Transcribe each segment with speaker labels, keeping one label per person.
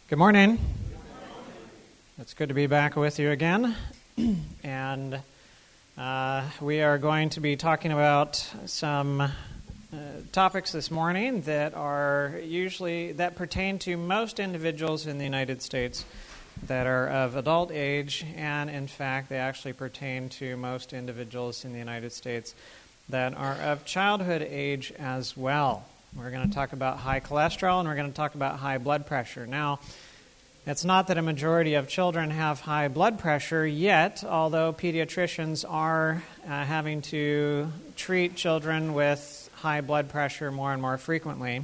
Speaker 1: Good morning. It's good to be back with you again. And we are going to be talking about some topics this morning that pertain to most individuals in the United States that are of adult age, and in fact, they actually pertain to most individuals in the United States that are of childhood age as well. We're going to talk about high cholesterol, and we're going to talk about high blood pressure. Now, it's not that a majority of children have high blood pressure yet, although pediatricians are having to treat children with high blood pressure more and more frequently.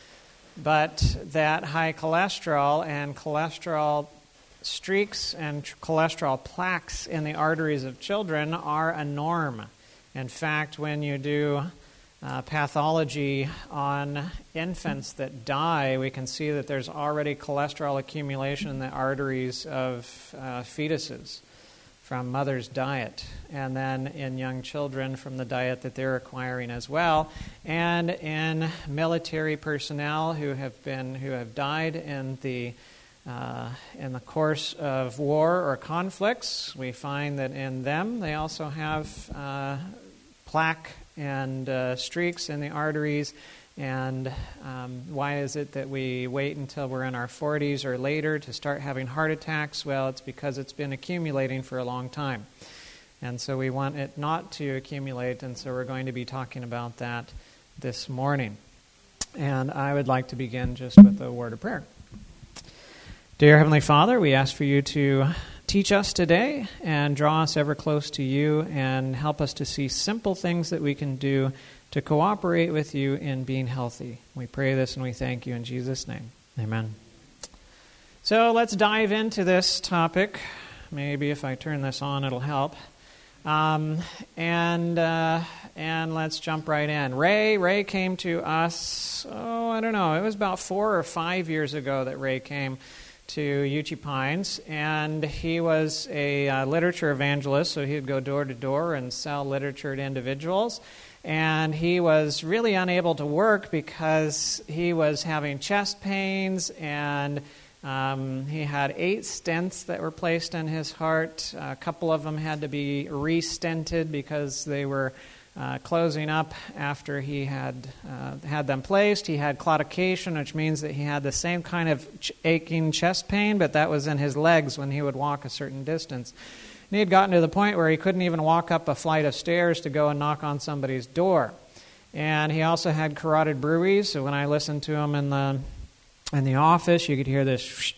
Speaker 1: But that high cholesterol and cholesterol streaks and cholesterol plaques in the arteries of children are a norm. In fact, when you do pathology on infants that die, we can see that there's already cholesterol accumulation in the arteries of fetuses from mother's diet, and then in young children from the diet that they're acquiring as well, and in military personnel who have died in the course of war or conflicts. We find that in them they also have plaque and streaks in the arteries. And why is it that we wait until we're in our 40s or later to start having heart attacks? Well, it's because it's been accumulating for a long time. And so we want it not to accumulate, and so we're going to be talking about that this morning. And I would like to begin just with a word of prayer. Dear Heavenly Father, we ask for you to teach us today and draw us ever close to you and help us to see simple things that we can do to cooperate with you in being healthy. We pray this and we thank you in Jesus' name. Amen. So let's dive into this topic. Maybe if I turn this on, it'll help. And let's jump right in. Ray came to us, I don't know, it was about 4 or 5 years ago that Ray came to Uchee Pines, and he was a literature evangelist, so he'd go door to door and sell literature to individuals. And he was really unable to work because he was having chest pains, and he had 8 stents that were placed in his heart. A couple of them had to be re-stented because they were closing up after he had them placed. He had claudication, which means that he had the same kind of aching chest pain, but that was in his legs when he would walk a certain distance. And he had gotten to the point where he couldn't even walk up a flight of stairs to go and knock on somebody's door. And he also had carotid bruits, so when I listened to him in the office, you could hear this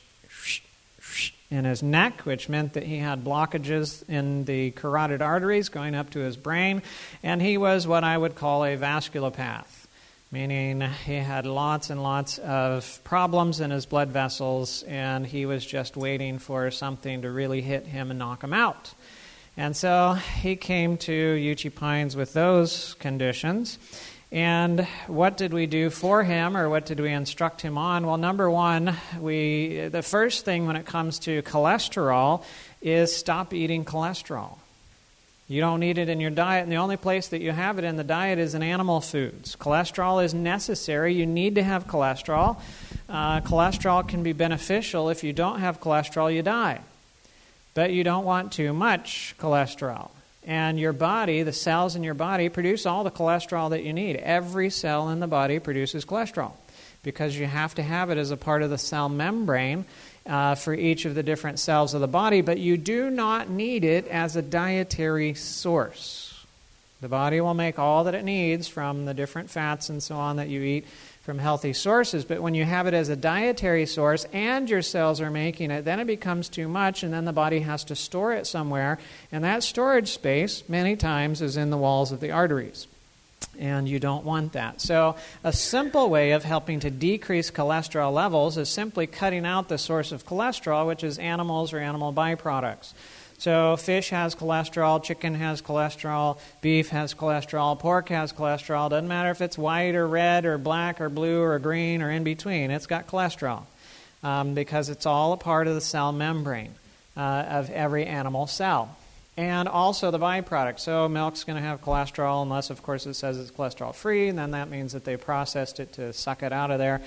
Speaker 1: in his neck, which meant that he had blockages in the carotid arteries going up to his brain, and he was what I would call a vasculopath, meaning he had lots and lots of problems in his blood vessels, and he was just waiting for something to really hit him and knock him out. And so he came to Uchee Pines with those conditions. And what did we do for him, or what did we instruct him on? Well, number one, the first thing when it comes to cholesterol is stop eating cholesterol. You don't need it in your diet, and the only place that you have it in the diet is in animal foods. Cholesterol is necessary. You need to have cholesterol. Cholesterol can be beneficial. If you don't have cholesterol, you die. But you don't want too much cholesterol. And your body, the cells in your body, produce all the cholesterol that you need. Every cell in the body produces cholesterol because you have to have it as a part of the cell membrane for each of the different cells of the body, but you do not need it as a dietary source. The body will make all that it needs from the different fats and so on that you eat from healthy sources, but when you have it as a dietary source and your cells are making it, then it becomes too much, and then the body has to store it somewhere, and that storage space many times is in the walls of the arteries, and you don't want that. So a simple way of helping to decrease cholesterol levels is simply cutting out the source of cholesterol, which is animals or animal byproducts. So fish has cholesterol, chicken has cholesterol, beef has cholesterol, pork has cholesterol. Doesn't matter if it's white or red or black or blue or green or in between. It's got cholesterol because it's all a part of the cell membrane of every animal cell. And also the byproduct. So milk's going to have cholesterol unless, of course, it says it's cholesterol-free, and then that means that they processed it to suck it out of there.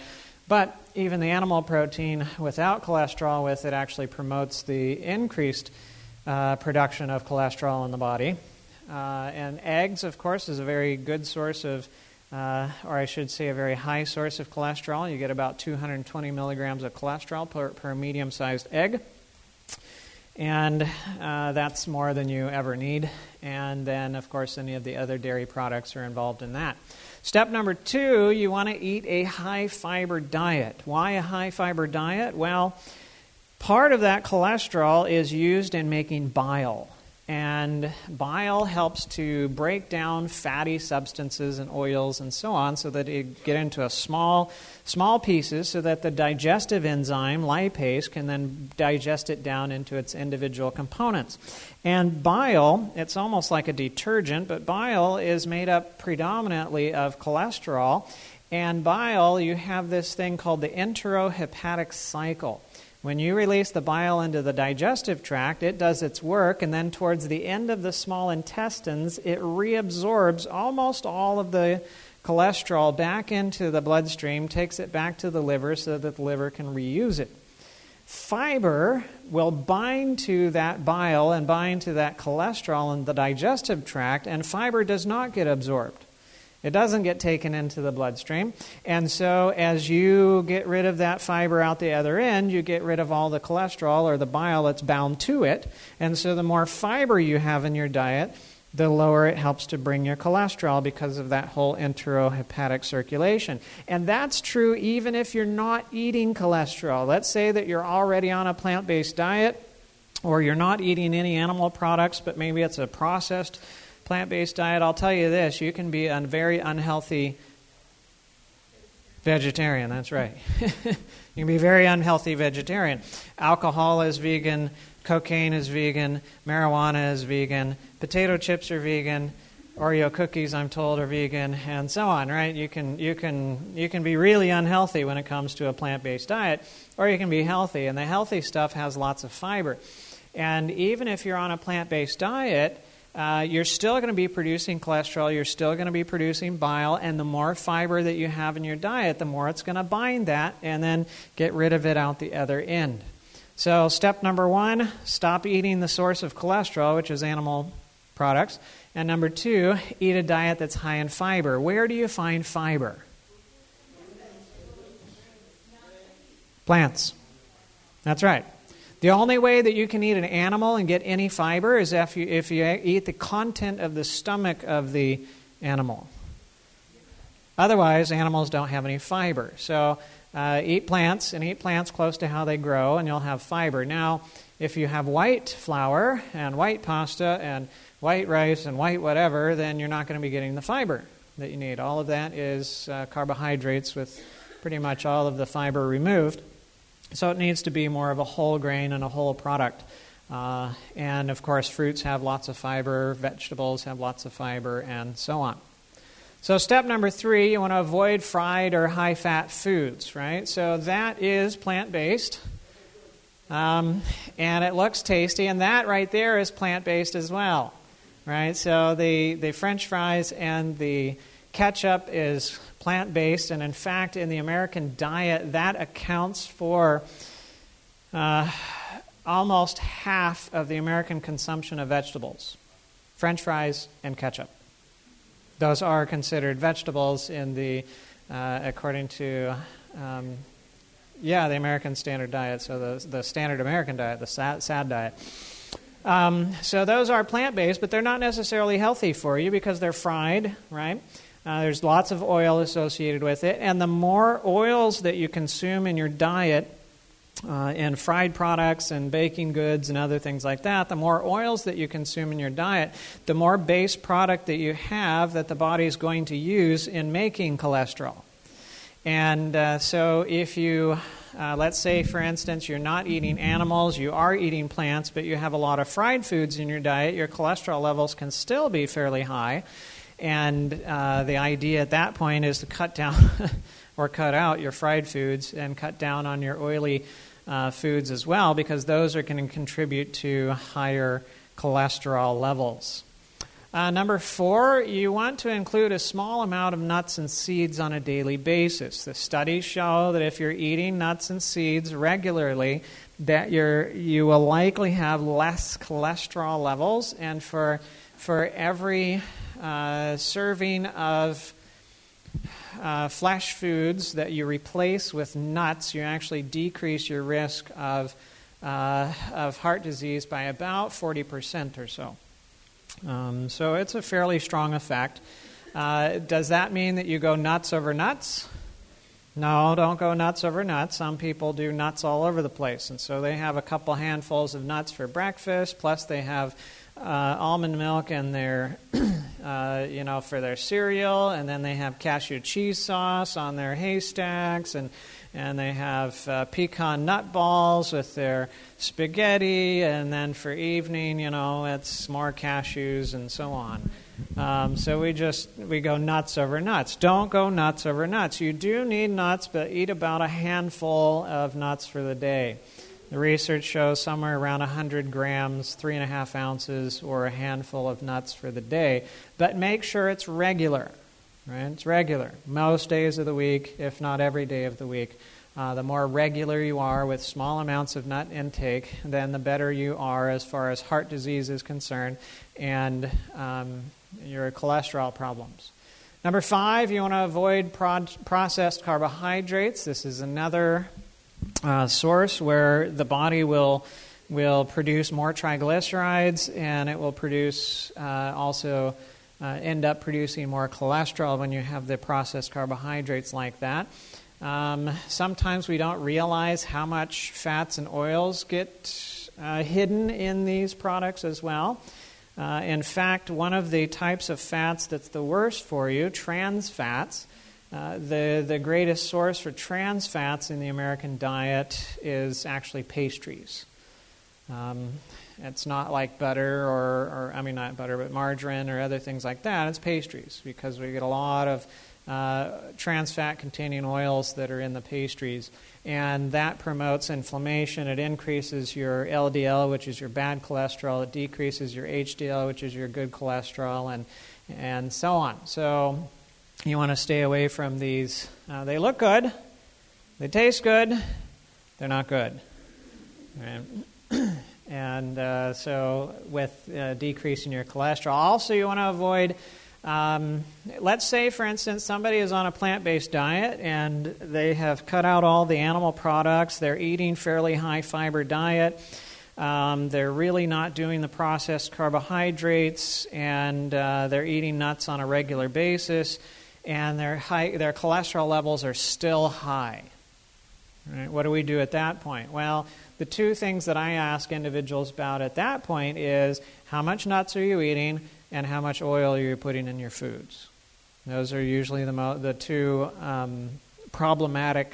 Speaker 1: But even the animal protein without cholesterol with it actually promotes the increased production of cholesterol in the body. And eggs, of course, is a very good source of, or I should say a very high source of cholesterol. You get about 220 milligrams of cholesterol per medium-sized egg. And that's more than you ever need. And then, of course, any of the other dairy products are involved in that. Step number 2, you want to eat a high-fiber diet. Why a high-fiber diet? Well, part of that cholesterol is used in making bile. And bile helps to break down fatty substances and oils and so on so that it get into a small pieces so that the digestive enzyme, lipase, can then digest it down into its individual components. And bile, it's almost like a detergent, but bile is made up predominantly of cholesterol. And bile, you have this thing called the enterohepatic cycle. When you release the bile into the digestive tract, it does its work, and then towards the end of the small intestines, it reabsorbs almost all of the cholesterol back into the bloodstream, takes it back to the liver so that the liver can reuse it. Fiber will bind to that bile and bind to that cholesterol in the digestive tract, and fiber does not get absorbed. It doesn't get taken into the bloodstream. And so as you get rid of that fiber out the other end, you get rid of all the cholesterol or the bile that's bound to it. And so the more fiber you have in your diet, the lower it helps to bring your cholesterol because of that whole enterohepatic circulation. And that's true even if you're not eating cholesterol. Let's say that you're already on a plant-based diet, or you're not eating any animal products, but maybe it's a processed plant-based diet. I'll tell you this, you can be a very unhealthy vegetarian. That's right. You can be a very unhealthy vegetarian. Alcohol is vegan, cocaine is vegan, marijuana is vegan, potato chips are vegan, Oreo cookies, I'm told, are vegan, and so on, right? You can be really unhealthy when it comes to a plant-based diet, or you can be healthy, and the healthy stuff has lots of fiber. And even if you're on a plant-based diet, you're still going to be producing cholesterol, you're still going to be producing bile, and the more fiber that you have in your diet, the more it's going to bind that and then get rid of it out the other end. So step number 1, stop eating the source of cholesterol, which is animal products. And number 2, eat a diet that's high in fiber. Where do you find fiber? Plants. That's right. The only way that you can eat an animal and get any fiber is if you eat the content of the stomach of the animal. Otherwise, animals don't have any fiber. So eat plants, and eat plants close to how they grow, and you'll have fiber. Now, if you have white flour and white pasta and white rice and white whatever, then you're not going to be getting the fiber that you need. All of that is carbohydrates with pretty much all of the fiber removed. So it needs to be more of a whole grain and a whole product. And, of course, fruits have lots of fiber, vegetables have lots of fiber, and so on. So step number 3, you want to avoid fried or high-fat foods, right? So that is plant-based, and it looks tasty, and that right there is plant-based as well, right? So the French fries and the ketchup is plant-based, and in fact, in the American diet, that accounts for almost half of the American consumption of vegetables, French fries and ketchup. Those are considered vegetables in the, according to, the American Standard Diet, so the Standard American Diet, the SAD diet. So those are plant-based, but they're not necessarily healthy for you because they're fried, right? There's lots of oil associated with it, and the more oils that you consume in your diet, in fried products and baking goods and other things like that, the more oils that you consume in your diet, the more base product that you have that the body is going to use in making cholesterol. And so if you, let's say, for instance, you're not eating animals, you are eating plants, but you have a lot of fried foods in your diet, your cholesterol levels can still be fairly high. And the idea at that point is to cut down or cut out your fried foods and cut down on your oily foods as well, because those are going to contribute to higher cholesterol levels. Number 4, you want to include a small amount of nuts and seeds on a daily basis. The studies show that if you're eating nuts and seeds regularly, that you will likely have less cholesterol levels, and for every serving of flesh foods that you replace with nuts, you actually decrease your risk of heart disease by about 40% or so. So it's a fairly strong effect. Does that mean that you go nuts over nuts? No, don't go nuts over nuts. Some people do nuts all over the place, and so they have a couple handfuls of nuts for breakfast, plus they have almond milk in their, for their cereal, and then they have cashew cheese sauce on their haystacks, and they have pecan nut balls with their spaghetti, and then for evening, it's more cashews and so on. So we go nuts over nuts. Don't go nuts over nuts. You do need nuts, but eat about a handful of nuts for the day. The research shows somewhere around 100 grams, 3.5 ounces, or a handful of nuts for the day. But make sure it's regular. Right? It's regular. Most days of the week, if not every day of the week. The more regular you are with small amounts of nut intake, then the better you are as far as heart disease is concerned and your cholesterol problems. Number 5, you want to avoid processed carbohydrates. This is another source where the body will produce more triglycerides, and it will produce also end up producing more cholesterol when you have the processed carbohydrates like that. Sometimes we don't realize how much fats and oils get hidden in these products as well. In fact, one of the types of fats that's the worst for you, trans fats, the greatest source for trans fats in the American diet is actually pastries. It's not like butter or not butter, but margarine or other things like that. It's pastries, because we get a lot of trans fat containing oils that are in the pastries, and that promotes inflammation. It increases your LDL, which is your bad cholesterol. It decreases your HDL, which is your good cholesterol, and so on. So you want to stay away from these. They look good, they taste good, they're not good. Right? And so with decreasing your cholesterol, also you want to avoid, let's say, for instance, somebody is on a plant-based diet and they have cut out all the animal products. They're eating fairly high-fiber diet. They're really not doing the processed carbohydrates, and they're eating nuts on a regular basis, and their cholesterol levels are still high. Right? What do we do at that point? Well, the two things that I ask individuals about at that point is, how much nuts are you eating, and how much oil are you putting in your foods? Those are usually the two problematic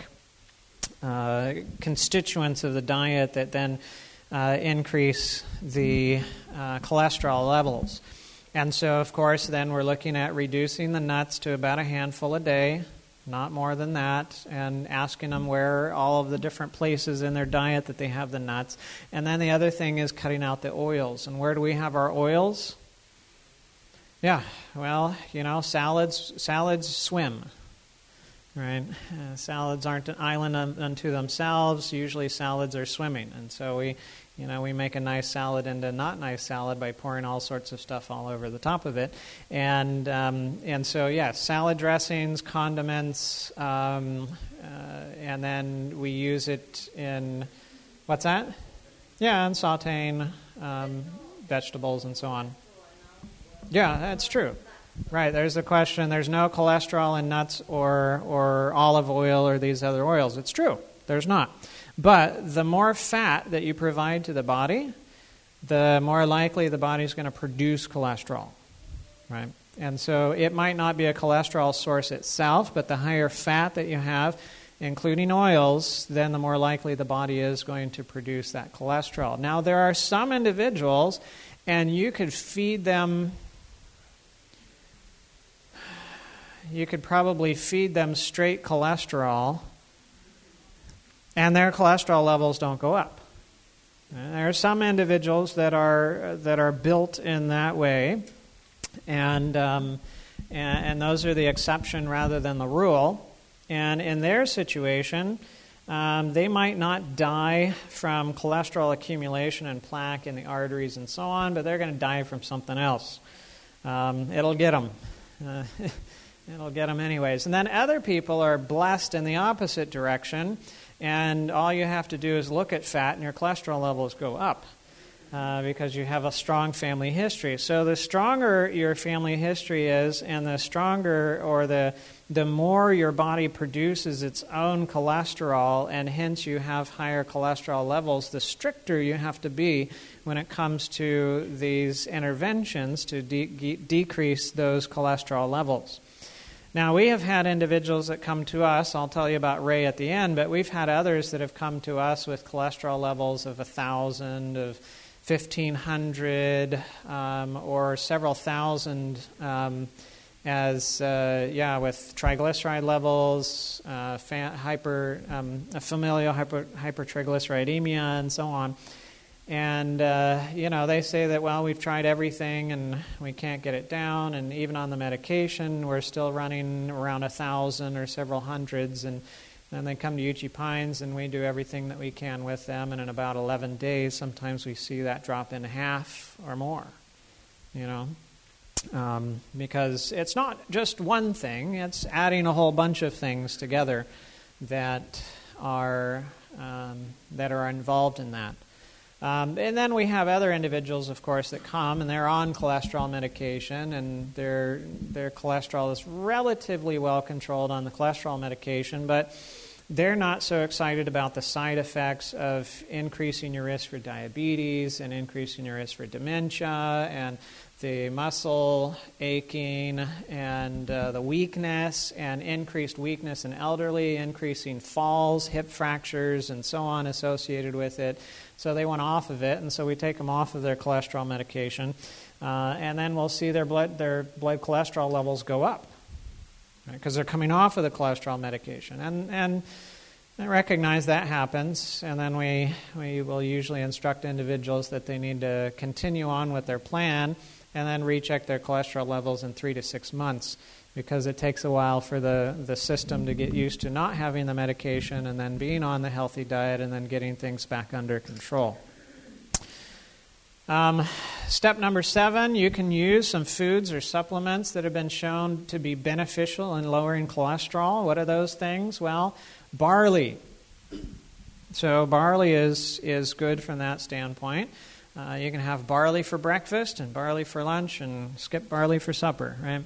Speaker 1: constituents of the diet that then increase the cholesterol levels. And so, of course, then we're looking at reducing the nuts to about a handful a day, not more than that, and asking them where all of the different places in their diet that they have the nuts. And then the other thing is cutting out the oils. And where do we have our oils? Yeah, well, salads swim, right? Salads aren't an island unto themselves. Usually salads are swimming. And so we make a nice salad into a not nice salad by pouring all sorts of stuff all over the top of it. And so, yes, salad dressings, condiments, and then we use it in, what's that? Yeah, and sauteing vegetables and so on. Yeah, that's true. Right, there's the question. There's no cholesterol in nuts or olive oil or these other oils. It's true. There's not. But the more fat that you provide to the body, the more likely the body's going to produce cholesterol. Right? And so it might not be a cholesterol source itself, but the higher fat that you have, including oils, then the more likely the body is going to produce that cholesterol. Now, there are some individuals, and you could feed them... You could probably feed them straight cholesterol, and their cholesterol levels don't go up. There are some individuals that are built in that way, And those are the exception rather than the rule. And in their situation, they might not die from cholesterol accumulation and plaque in the arteries and so on, but they're going to die from something else. It'll get them. It'll get them anyways. And then other people are blessed in the opposite direction, and all you have to do is look at fat and your cholesterol levels go up because you have a strong family history. So the stronger your family history is, and the stronger or the more your body produces its own cholesterol, and hence you have higher cholesterol levels, the stricter you have to be when it comes to these interventions to decrease those cholesterol levels. Now, we have had individuals that come to us, I'll tell you about Ray at the end, but we've had others that have come to us with cholesterol levels of 1,000, of 1,500, or several thousand, with triglyceride levels, familial hypertriglyceridemia, and so on. And, they say that, well, we've tried everything and we can't get it down. And even on the medication, we're still running around 1,000 or several hundreds. And then they come to Uchee Pines and we do everything that we can with them. And in about 11 days, sometimes we see that drop in half or more, because it's not just one thing. It's adding a whole bunch of things together that are involved in that. And then we have other individuals, of course, that come and they're on cholesterol medication, and their cholesterol is relatively well controlled on the cholesterol medication, but they're not so excited about the side effects of increasing your risk for diabetes and increasing your risk for dementia and the muscle aching and the weakness and increased weakness in elderly, increasing falls, hip fractures, and so on associated with it. So they went off of it, and so we take them off of their cholesterol medication, and then we'll see their blood cholesterol levels go up, because they're coming off of the cholesterol medication. And I recognize that happens, and then we will usually instruct individuals that they need to continue on with their plan and then recheck their cholesterol levels in 3 to 6 months, because it takes a while for the system to get used to not having the medication and then being on the healthy diet and then getting things back under control. Step number 7, you can use some foods or supplements that have been shown to be beneficial in lowering cholesterol. What are those things? Well, barley. So barley is good from that standpoint. You can have barley for breakfast and barley for lunch and skip barley for supper, right?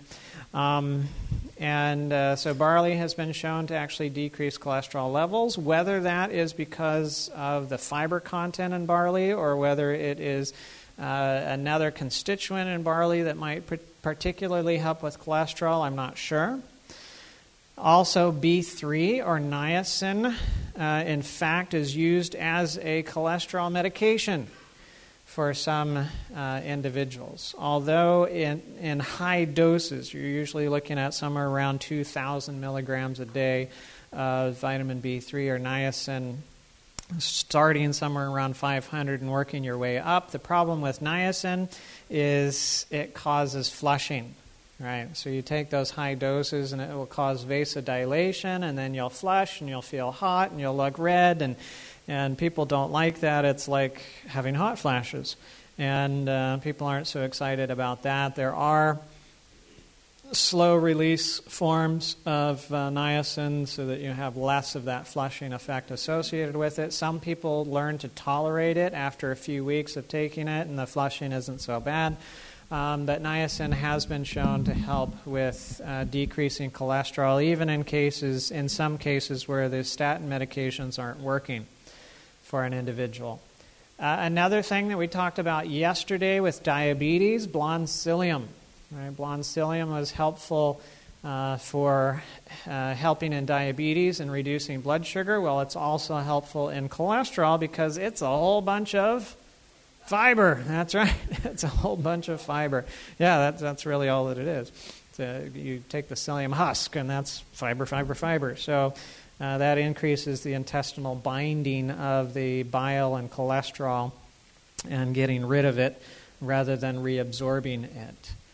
Speaker 1: So barley has been shown to actually decrease cholesterol levels, whether that is because of the fiber content in barley or whether it is another constituent in barley that might particularly help with cholesterol, I'm not sure. Also, B3 or niacin, in fact, is used as a cholesterol medication for some individuals. Although in high doses, you're usually looking at somewhere around 2,000 milligrams a day of vitamin B3 or niacin, starting somewhere around 500 and working your way up. The problem with niacin is it causes flushing, right? So you take those high doses and it will cause vasodilation, and then you'll flush and you'll feel hot and you'll look red, and people don't like that. It's like having hot flashes. And people aren't so excited about that. There are slow-release forms of niacin so that you have less of that flushing effect associated with it. Some people learn to tolerate it after a few weeks of taking it, and the flushing isn't so bad. But niacin has been shown to help with decreasing cholesterol, even in some cases where the statin medications aren't working for an individual. Another thing that we talked about yesterday with diabetes, blonde psyllium. Right? Blonde psyllium was helpful for helping in diabetes and reducing blood sugar. Well, it's also helpful in cholesterol because it's a whole bunch of fiber. That's right. It's a whole bunch of fiber. Yeah, that's really all that it is. You take the psyllium husk, and that's fiber, fiber, fiber. So that increases the intestinal binding of the bile and cholesterol and getting rid of it rather than reabsorbing it.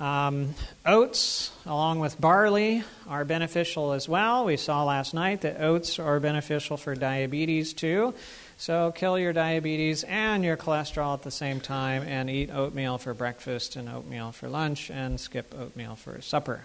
Speaker 1: Oats, along with barley, are beneficial as well. We saw last night that oats are beneficial for diabetes too. So kill your diabetes and your cholesterol at the same time and eat oatmeal for breakfast and oatmeal for lunch and skip oatmeal for supper.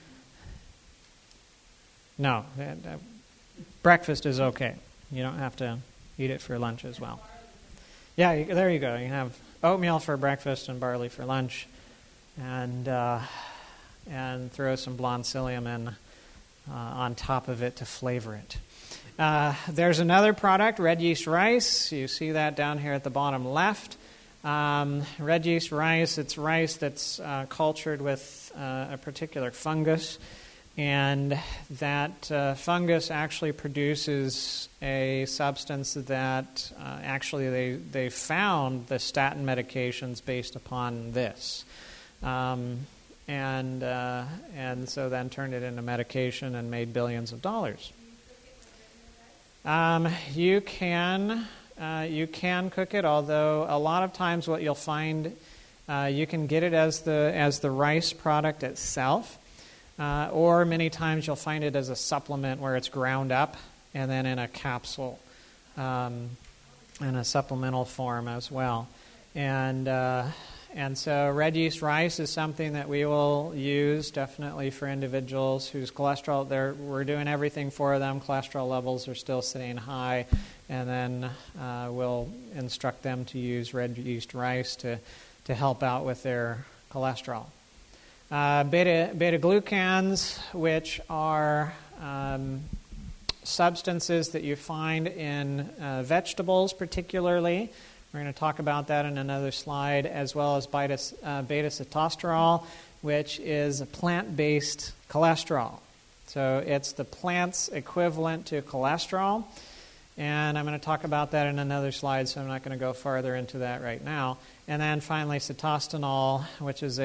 Speaker 1: No, breakfast is okay. You don't have to eat it for lunch as well. Yeah, there you go. You have oatmeal for breakfast and barley for lunch, and throw some blonde psyllium in on top of it to flavor it. There's another product, red yeast rice. You see that down here at the bottom left. Red yeast rice, it's rice that's cultured with a particular fungus, and that fungus actually produces a substance that actually they found the statin medications based upon this. And so then turned it into medication and made billions of dollars. You can cook it, although a lot of times what you'll find, you can get it as the rice product itself, or many times you'll find it as a supplement where it's ground up and then in a capsule, in a supplemental form as well. And so red yeast rice is something that we will use definitely for individuals whose cholesterol, we're doing everything for them. Cholesterol levels are still sitting high, and then we'll instruct them to use red yeast rice to help out with their cholesterol. Beta-glucans, which are substances that you find in vegetables particularly. We're going to talk about that in another slide, as well as beta-sitosterol, which is a plant-based cholesterol. So it's the plant's equivalent to cholesterol, and I'm going to talk about that in another slide, so I'm not going to go farther into that right now. And then finally, cytostenol, which is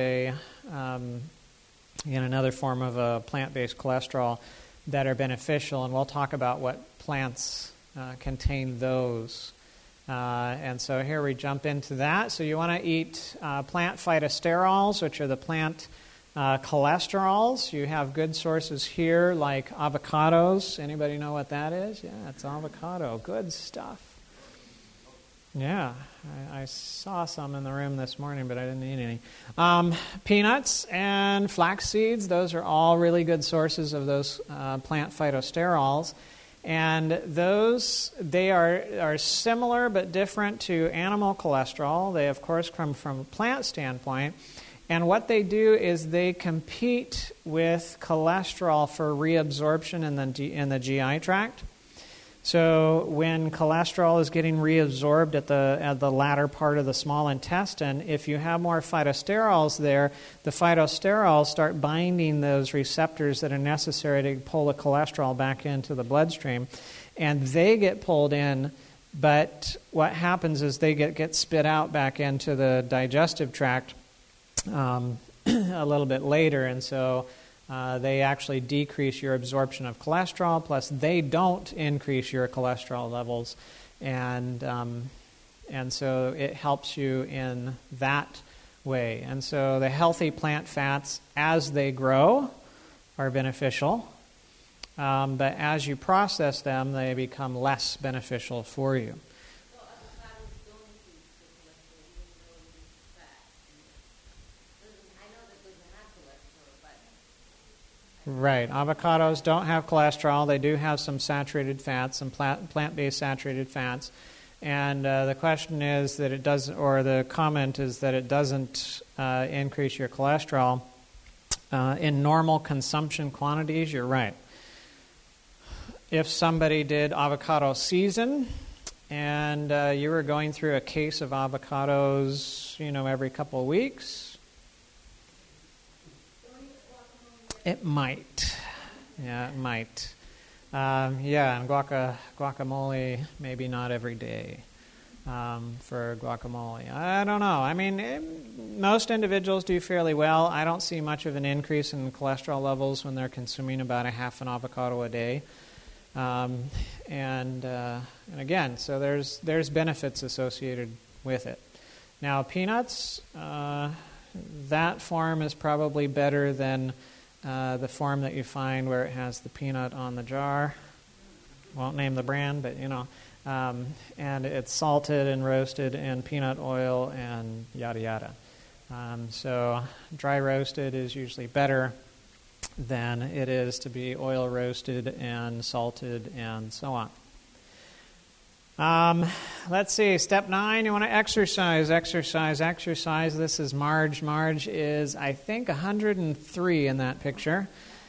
Speaker 1: another form of a plant-based cholesterol that are beneficial, and we'll talk about what plants contain those. And so here we jump into that. So you want to eat plant phytosterols, which are the plant cholesterols. You have good sources here like avocados. Anybody know what that is? Yeah, it's avocado. Good stuff. Yeah, I saw some in the room this morning, but I didn't eat any. Peanuts and flax seeds, those are all really good sources of those plant phytosterols. And those, they are similar but different to animal cholesterol. They, of course, come from a plant standpoint. And what they do is they compete with cholesterol for reabsorption in the GI tract. So when cholesterol is getting reabsorbed at the latter part of the small intestine, if you have more phytosterols there, the phytosterols start binding those receptors that are necessary to pull the cholesterol back into the bloodstream, and they get pulled in, but what happens is they get spit out back into the digestive tract a little bit later, and so they actually decrease your absorption of cholesterol, plus they don't increase your cholesterol levels, and so it helps you in that way. And so the healthy plant fats, as they grow, are beneficial, but as you process them, they become less beneficial for you. Right. Avocados don't have cholesterol. They do have some saturated fats, some plant-based saturated fats. And the question is that it doesn't, or the comment is that it doesn't increase your cholesterol. In normal consumption quantities, you're right. If somebody did avocado season and you were going through a case of avocados, every couple of weeks, it might. Yeah, it might. And guacamole, maybe not every day for guacamole. I don't know. I mean, most individuals do fairly well. I don't see much of an increase in cholesterol levels when they're consuming about a half an avocado a day. And again, so there's benefits associated with it. Now, peanuts, that form is probably better than the form that you find where it has the peanut on the jar. Won't name the brand, but and it's salted and roasted in peanut oil and yada yada. So dry roasted is usually better than it is to be oil roasted and salted and so on. Let's see, step 9, you want to exercise. This is Marge. Marge is, I think, 103 in that picture.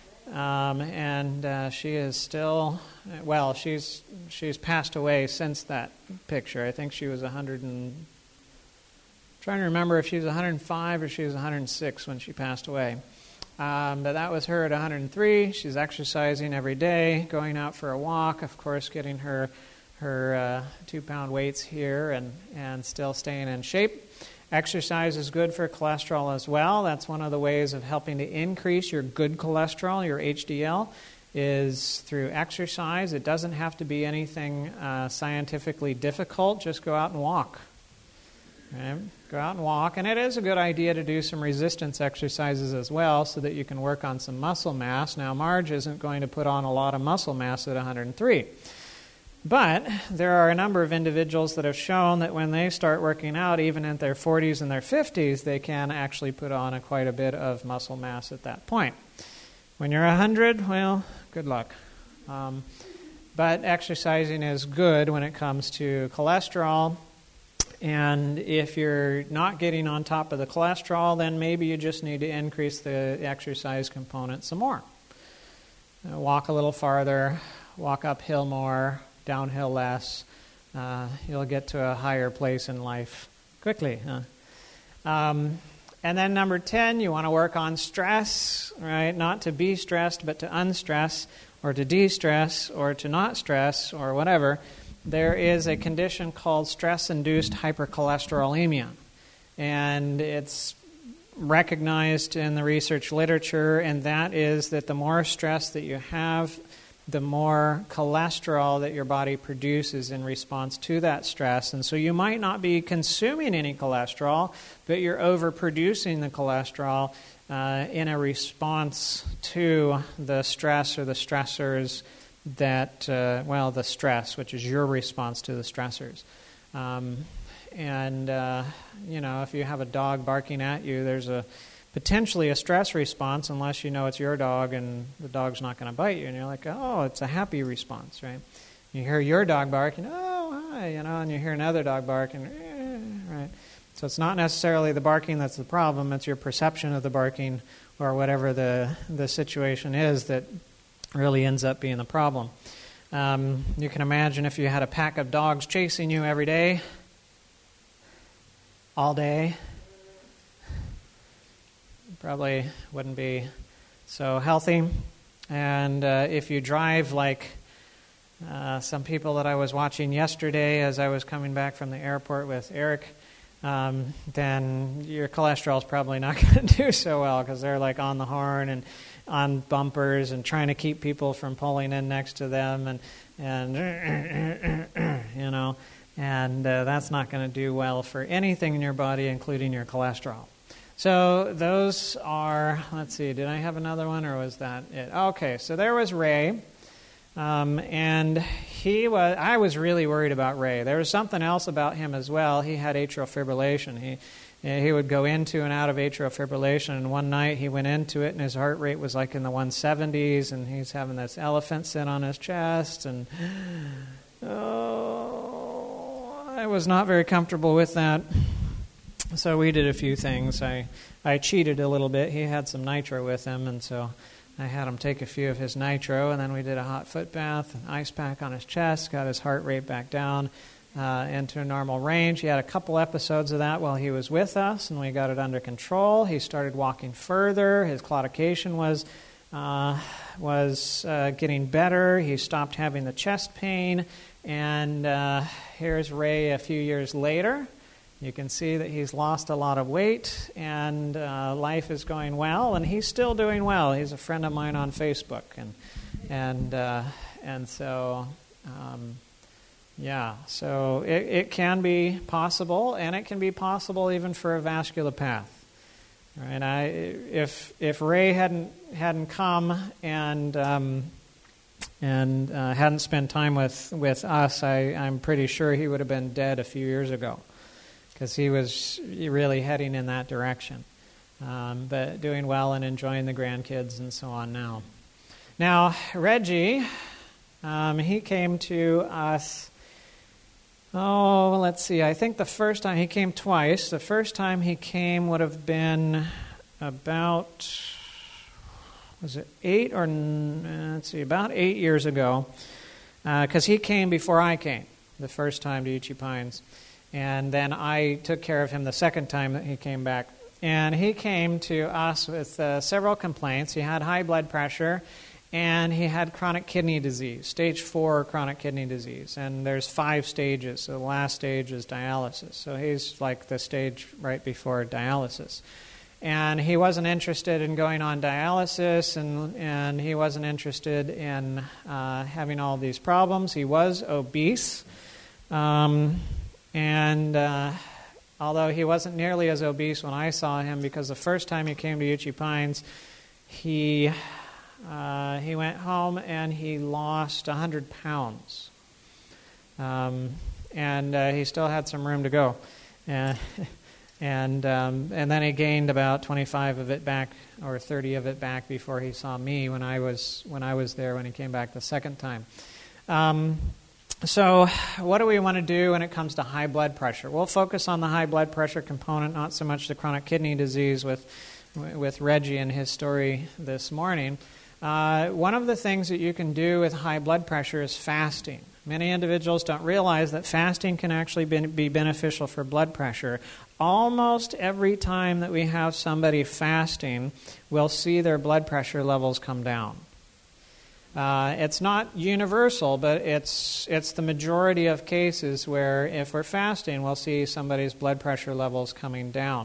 Speaker 1: And she is still, well, she's passed away since that picture. I think she was 100 and, trying to remember if she was 105 or she was 106 when she passed away. But that was her at 103. She's exercising every day, going out for a walk, of course, getting her 2-pound weights here and still staying in shape. Exercise is good for cholesterol as well. That's one of the ways of helping to increase your good cholesterol, your HDL, is through exercise. It doesn't have to be anything scientifically difficult. Just go out and walk. Right? Go out and walk. And it is a good idea to do some resistance exercises as well so that you can work on some muscle mass. Now, Marge isn't going to put on a lot of muscle mass at 103. But there are a number of individuals that have shown that when they start working out, even in their 40s and their 50s, they can actually put on quite a bit of muscle mass at that point. When you're 100, well, good luck. But exercising is good when it comes to cholesterol. And if you're not getting on top of the cholesterol, then maybe you just need to increase the exercise component some more. Walk a little farther, walk uphill more, downhill less. You'll get to a higher place in life quickly. And then number 10, you want to work on stress, right? Not to be stressed, but to unstress, or to de-stress, or to not stress, or whatever. There is a condition called stress-induced hypercholesterolemia. And it's recognized in the research literature, and that is that the more stress that you have, the more cholesterol that your body produces in response to that stress. And so you might not be consuming any cholesterol, but you're overproducing the cholesterol in a response to the stress or the stressors that, the stress, which is your response to the stressors. If you have a dog barking at you, there's potentially a stress response unless you know it's your dog and the dog's not going to bite you. And you're like, oh, it's a happy response, right? You hear your dog barking, oh, hi, and you hear another dog barking, right? So it's not necessarily the barking that's the problem, it's your perception of the barking or whatever the situation is that really ends up being the problem. You can imagine if you had a pack of dogs chasing you every day, all day, probably wouldn't be so healthy. And if you drive like some people that I was watching yesterday as I was coming back from the airport with Eric, then your cholesterol is probably not going to do so well because they're like on the horn and on bumpers and trying to keep people from pulling in next to them and that's not going to do well for anything in your body, including your cholesterol. So those are, let's see, did I have another one or was that it? Okay, so there was Ray. And I was really worried about Ray. There was something else about him as well. He had atrial fibrillation. He would go into and out of atrial fibrillation, and one night he went into it and his heart rate was like in the 170s, and he's having this elephant sit on his chest, and I was not very comfortable with that. So we did a few things. I cheated a little bit. He had some nitro with him, and so I had him take a few of his nitro, and then we did a hot foot bath, an ice pack on his chest, got his heart rate back down into a normal range. He had a couple episodes of that while he was with us, and we got it under control. He started walking further. His claudication was getting better. He stopped having the chest pain, and here's Ray a few years later. You can see that he's lost a lot of weight, and life is going well, and he's still doing well. He's a friend of mine on Facebook, so it can be possible, and it can be possible even for a vasculopath. Right? If Ray hadn't come and hadn't spent time with us, I'm pretty sure he would have been dead a few years ago, because he was really heading in that direction. But doing well and enjoying the grandkids and so on now. Now, Reggie, he came to us, let's see, I think the first time, he came twice. The first time he came would have been about, about 8 years ago, because he came before I came the first time to Uchee Pines. And then I took care of him the second time that he came back. And he came to us with several complaints. He had high blood pressure, and he had chronic kidney disease, stage 4 chronic kidney disease. And there's 5 stages. So the last stage is dialysis. So he's like the stage right before dialysis. And he wasn't interested in going on dialysis, and he wasn't interested in having all these problems. He was obese. Although he wasn't nearly as obese when I saw him, because the first time he came to Uchee Pines, he went home and he lost 100 pounds. And he still had some room to go. And then he gained about 25 of it back, or 30 of it back, before he saw me when I was there when he came back the second time. So what do we want to do when it comes to high blood pressure? We'll focus on the high blood pressure component, not so much the chronic kidney disease with Reggie and his story this morning. One of the things that you can do with high blood pressure is fasting. Many individuals don't realize that fasting can actually be beneficial for blood pressure. Almost every time that we have somebody fasting, we'll see their blood pressure levels come down. It's not universal, but it's the majority of cases where if we're fasting, we'll see somebody's blood pressure levels coming down.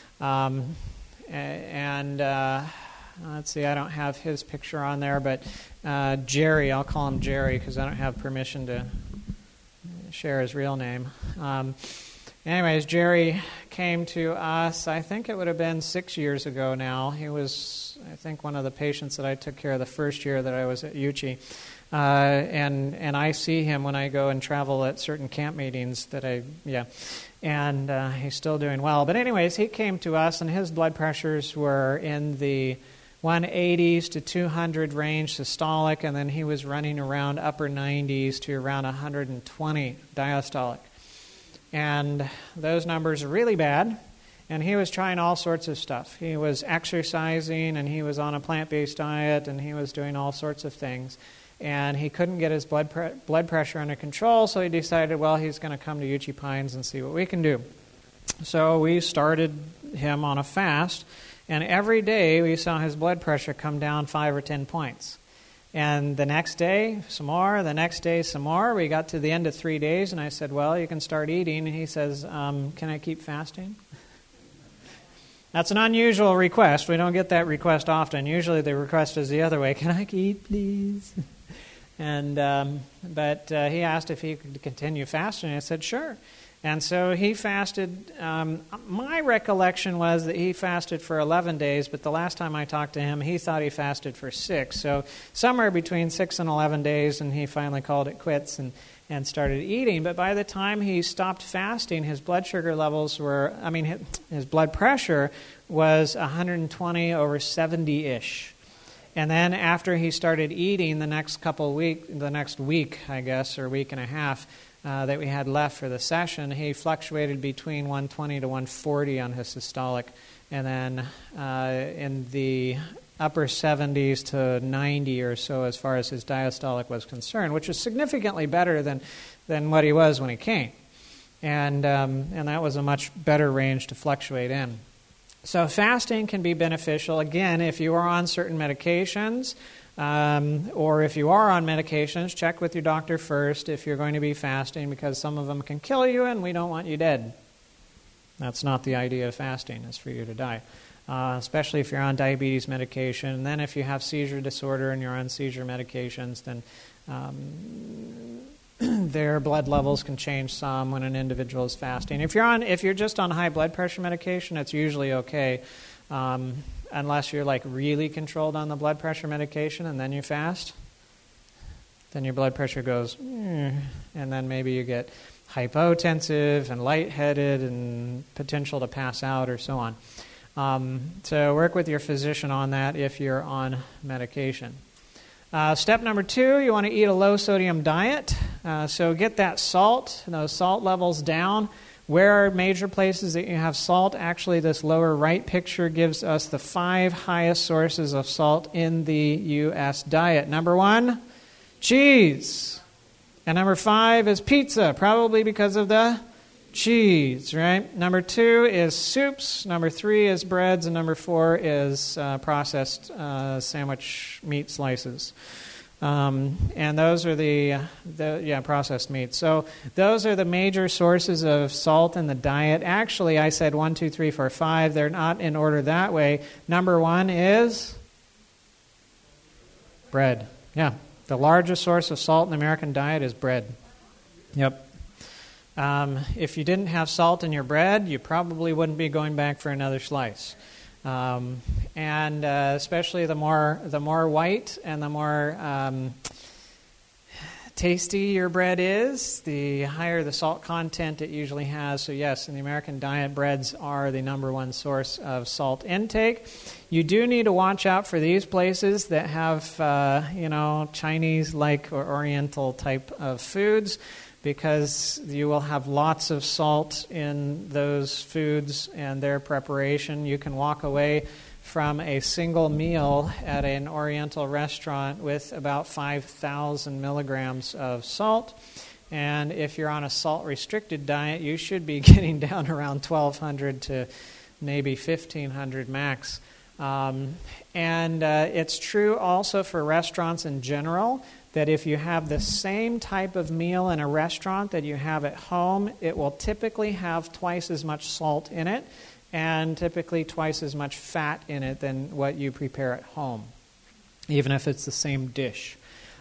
Speaker 1: Let's see, I don't have his picture on there, but Jerry, I'll call him Jerry because I don't have permission to share his real name. Anyways, Jerry came to us, I think it would have been 6 years ago now. He was, I think, one of the patients that I took care of the first year that I was at Uchee. And I see him when I go and travel at certain camp meetings and he's still doing well. But anyways, he came to us, and his blood pressures were in the 180s to 200 range systolic, and then he was running around upper 90s to around 120 diastolic. And those numbers are really bad, and he was trying all sorts of stuff. He was exercising, and he was on a plant-based diet, and he was doing all sorts of things. And he couldn't get his blood pressure under control, so he decided, well, he's going to come to Uchee Pines and see what we can do. So we started him on a fast, and every day we saw his blood pressure come down 5 or 10 points. And the next day, some more. The next day, some more. We got to the end of 3 days, and I said, well, you can start eating. And he says, can I keep fasting? That's an unusual request. We don't get that request often. Usually the request is the other way. Can I eat, please? But he asked if he could continue fasting. I said, sure. And so he fasted. My recollection was that he fasted for 11 days, but the last time I talked to him, he thought he fasted for 6. So somewhere between 6 and 11 days, and he finally called it quits and started eating. But by the time he stopped fasting, his blood sugar levels his blood pressure was 120 over 70-ish. And then after he started eating the next week, I guess, or week and a half, that we had left for the session, he fluctuated between 120 to 140 on his systolic, and then in the upper 70s to 90 or so as far as his diastolic was concerned, which is significantly better than what he was when he came. And that was a much better range to fluctuate in. So fasting can be beneficial, again, if you are on certain medications, or if you are on medications, check with your doctor first if you're going to be fasting, because some of them can kill you and we don't want you dead. That's not the idea of fasting, is for you to die, especially if you're on diabetes medication. And then if you have seizure disorder and you're on seizure medications, then their blood levels can change some when an individual is fasting. If you're just on high blood pressure medication, it's usually okay. unless you're like really controlled on the blood pressure medication and then you fast. Then your blood pressure goes, and then maybe you get hypotensive and lightheaded and potential to pass out or so on. So work with your physician on that if you're on medication. Step number 2, you want to eat a low-sodium diet. So get that salt, those salt levels down. Where are major places that you have salt? Actually, this lower right picture gives us the 5 highest sources of salt in the U.S. diet. Number 1, cheese. And number 5 is pizza, probably because of the cheese, right? Number 2 is soups. Number 3 is breads. And number 4 is processed sandwich meat slices. And those are the processed meats. So those are the major sources of salt in the diet. Actually, I said 1, 2, 3, 4, 5. They're not in order that way. Number 1 is bread. Yeah. The largest source of salt in the American diet is bread. Yep. If you didn't have salt in your bread, you probably wouldn't be going back for another slice. And especially the more white and the more tasty your bread is, the higher the salt content it usually has. So yes, in the American diet, breads are the number 1 source of salt intake. You do need to watch out for these places that have, Chinese-like or Oriental type of foods, because you will have lots of salt in those foods and their preparation. You can walk away from a single meal at an Oriental restaurant with about 5,000 milligrams of salt. And if you're on a salt-restricted diet, you should be getting down around 1,200 to maybe 1,500 max. And it's true also for restaurants in general, that if you have the same type of meal in a restaurant that you have at home, it will typically have twice as much salt in it and typically twice as much fat in it than what you prepare at home, even if it's the same dish.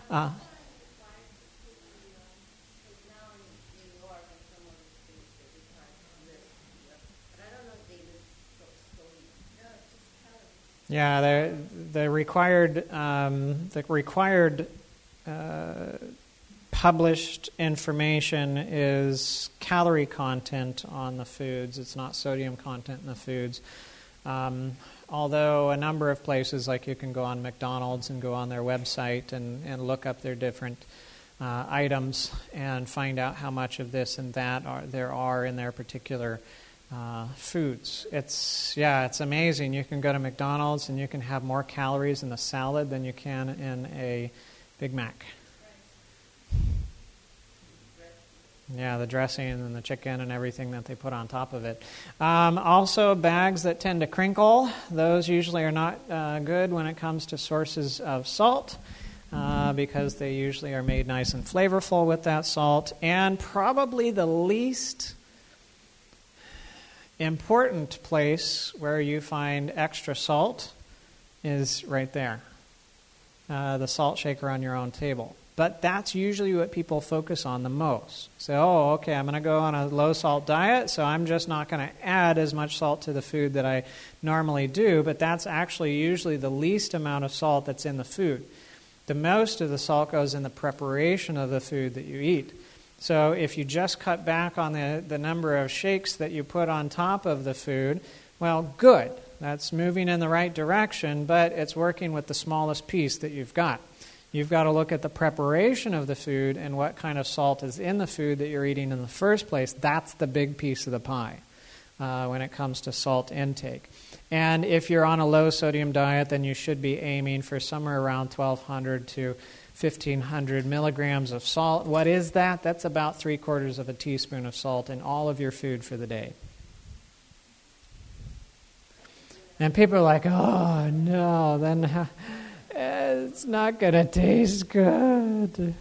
Speaker 1: Yeah, the required published information is calorie content on the foods. It's not sodium content in the foods. Although a number of places, like you can go on McDonald's and go on their website and look up their different items and find out how much of this and that there are in their particular foods. It's amazing. You can go to McDonald's and you can have more calories in the salad than you can in a Big Mac. Yeah, the dressing and the chicken and everything that they put on top of it. Also, bags that tend to crinkle. Those usually are not good when it comes to sources of salt, because they usually are made nice and flavorful with that salt. And probably the least important place where you find extra salt is right there. The salt shaker on your own table. But that's usually what people focus on the most. So, okay, I'm going to go on a low-salt diet, so I'm just not going to add as much salt to the food that I normally do, but that's actually usually the least amount of salt that's in the food. The most of the salt goes in the preparation of the food that you eat. So if you just cut back on the number of shakes that you put on top of the food, well, good. That's moving in the right direction, but it's working with the smallest piece that you've got. You've got to look at the preparation of the food and what kind of salt is in the food that you're eating in the first place. That's the big piece of the pie when it comes to salt intake. And if you're on a low-sodium diet, then you should be aiming for somewhere around 1,200 to 1,500 milligrams of salt. What is that? That's about 3/4 of a teaspoon of salt in all of your food for the day. And people are like, oh, no, then it's not going to taste good.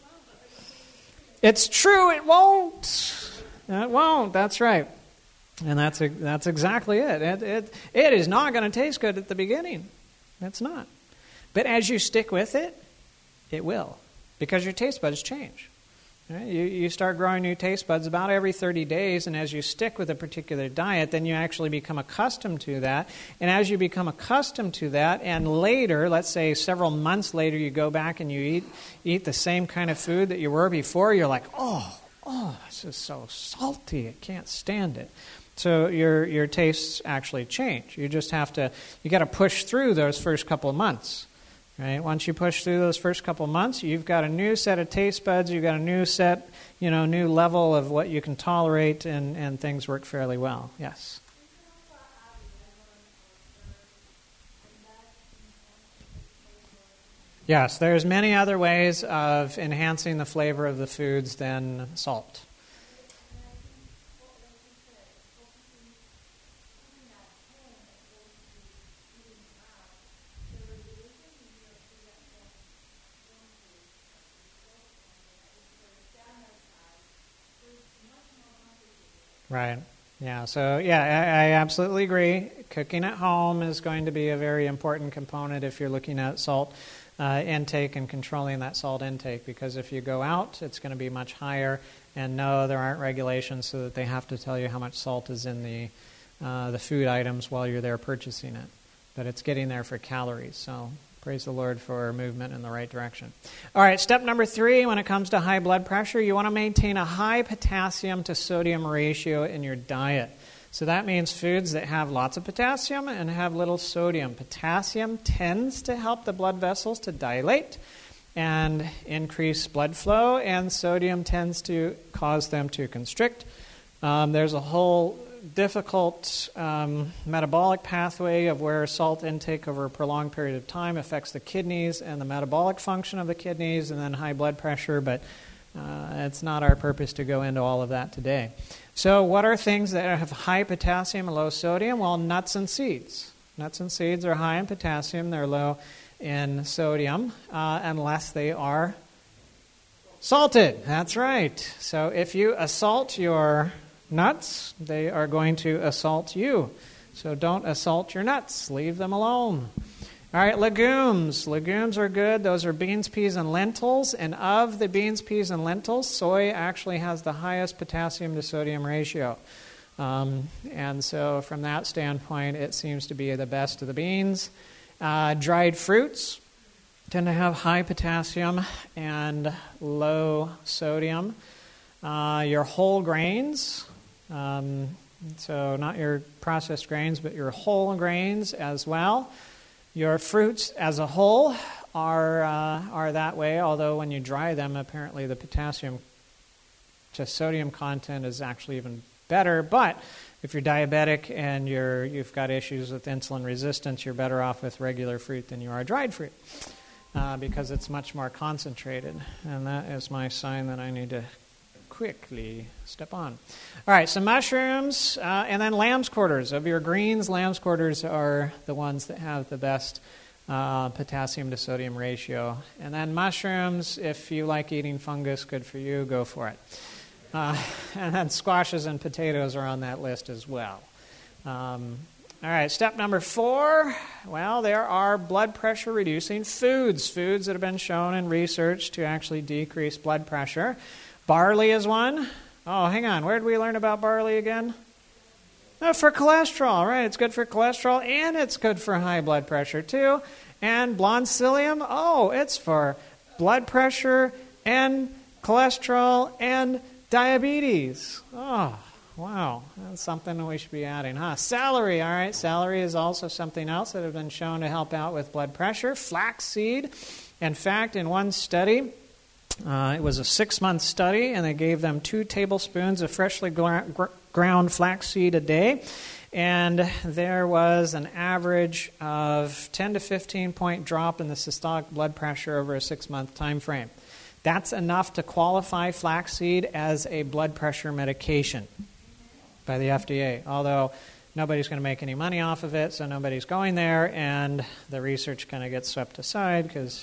Speaker 1: It's true, it won't. It won't, that's right. And that's exactly it. It is not going to taste good at the beginning. It's not. But as you stick with it, it will. Because your taste buds change. Right? You start growing new taste buds about every 30 days, and as you stick with a particular diet, then you actually become accustomed to that. And as you become accustomed to that, and later, let's say several months later, you go back and you eat the same kind of food that you were before, you're like, oh, this is so salty, I can't stand it. So your tastes actually change. You just got to push through those first couple of months. Right? Once you push through those first couple of months, you've got a new set of taste buds, you've got a new set, new level of what you can tolerate, and things work fairly well. Yes? Yes, there's many other ways of enhancing the flavor of the foods than salt. Right. Yeah. So, I absolutely agree. Cooking at home is going to be a very important component if you're looking at salt intake and controlling that salt intake, because if you go out, it's going to be much higher. And no, there aren't regulations so that they have to tell you how much salt is in the food items while you're there purchasing it. But it's getting there for calories. So praise the Lord for movement in the right direction. All right, step number 3, when it comes to high blood pressure, you want to maintain a high potassium to sodium ratio in your diet. So that means foods that have lots of potassium and have little sodium. Potassium tends to help the blood vessels to dilate and increase blood flow, and sodium tends to cause them to constrict. There's a whole difficult metabolic pathway of where salt intake over a prolonged period of time affects the kidneys and the metabolic function of the kidneys, and then high blood pressure, but it's not our purpose to go into all of that today. So what are things that have high potassium and low sodium? Well, nuts and seeds. Nuts and seeds are high in potassium, they're low in sodium, unless they are salted. That's right. So if you assault your nuts, they are going to assault you. So don't assault your nuts. Leave them alone. All right, legumes. Legumes are good. Those are beans, peas, and lentils. And of the beans, peas, and lentils, soy actually has the highest potassium to sodium ratio. And so from that standpoint, it seems to be the best of the beans. Dried fruits tend to have high potassium and low sodium. Your whole grains, so not your processed grains, but your whole grains as well. Your fruits as a whole are that way, although when you dry them, apparently the potassium to sodium content is actually even better. But if you're diabetic and you've got issues with insulin resistance, you're better off with regular fruit than you are dried fruit, because it's much more concentrated. And that is my sign that I need to quickly step on. All right, so mushrooms, and then lamb's quarters. Of your greens, lamb's quarters are the ones that have the best potassium to sodium ratio. And then mushrooms, if you like eating fungus, good for you, go for it. And then squashes and potatoes are on that list as well. All right, step number 4. Well, there are blood pressure reducing foods that have been shown in research to actually decrease blood pressure. Barley is one. Oh, hang on. Where did we learn about barley again? Oh, for cholesterol, right? It's good for cholesterol, and it's good for high blood pressure, too. And blonde psyllium, it's for blood pressure and cholesterol and diabetes. Oh, wow. That's something that we should be adding, huh? Celery, all right. Celery is also something else that has been shown to help out with blood pressure. Flaxseed. In fact, in one study, it was a 6-month study, and they gave them 2 tablespoons of freshly ground flaxseed a day. And there was an average of 10 to 15 point drop in the systolic blood pressure over a 6-month time frame. That's enough to qualify flaxseed as a blood pressure medication by the FDA, although nobody's going to make any money off of it, so nobody's going there, and the research kind of gets swept aside because,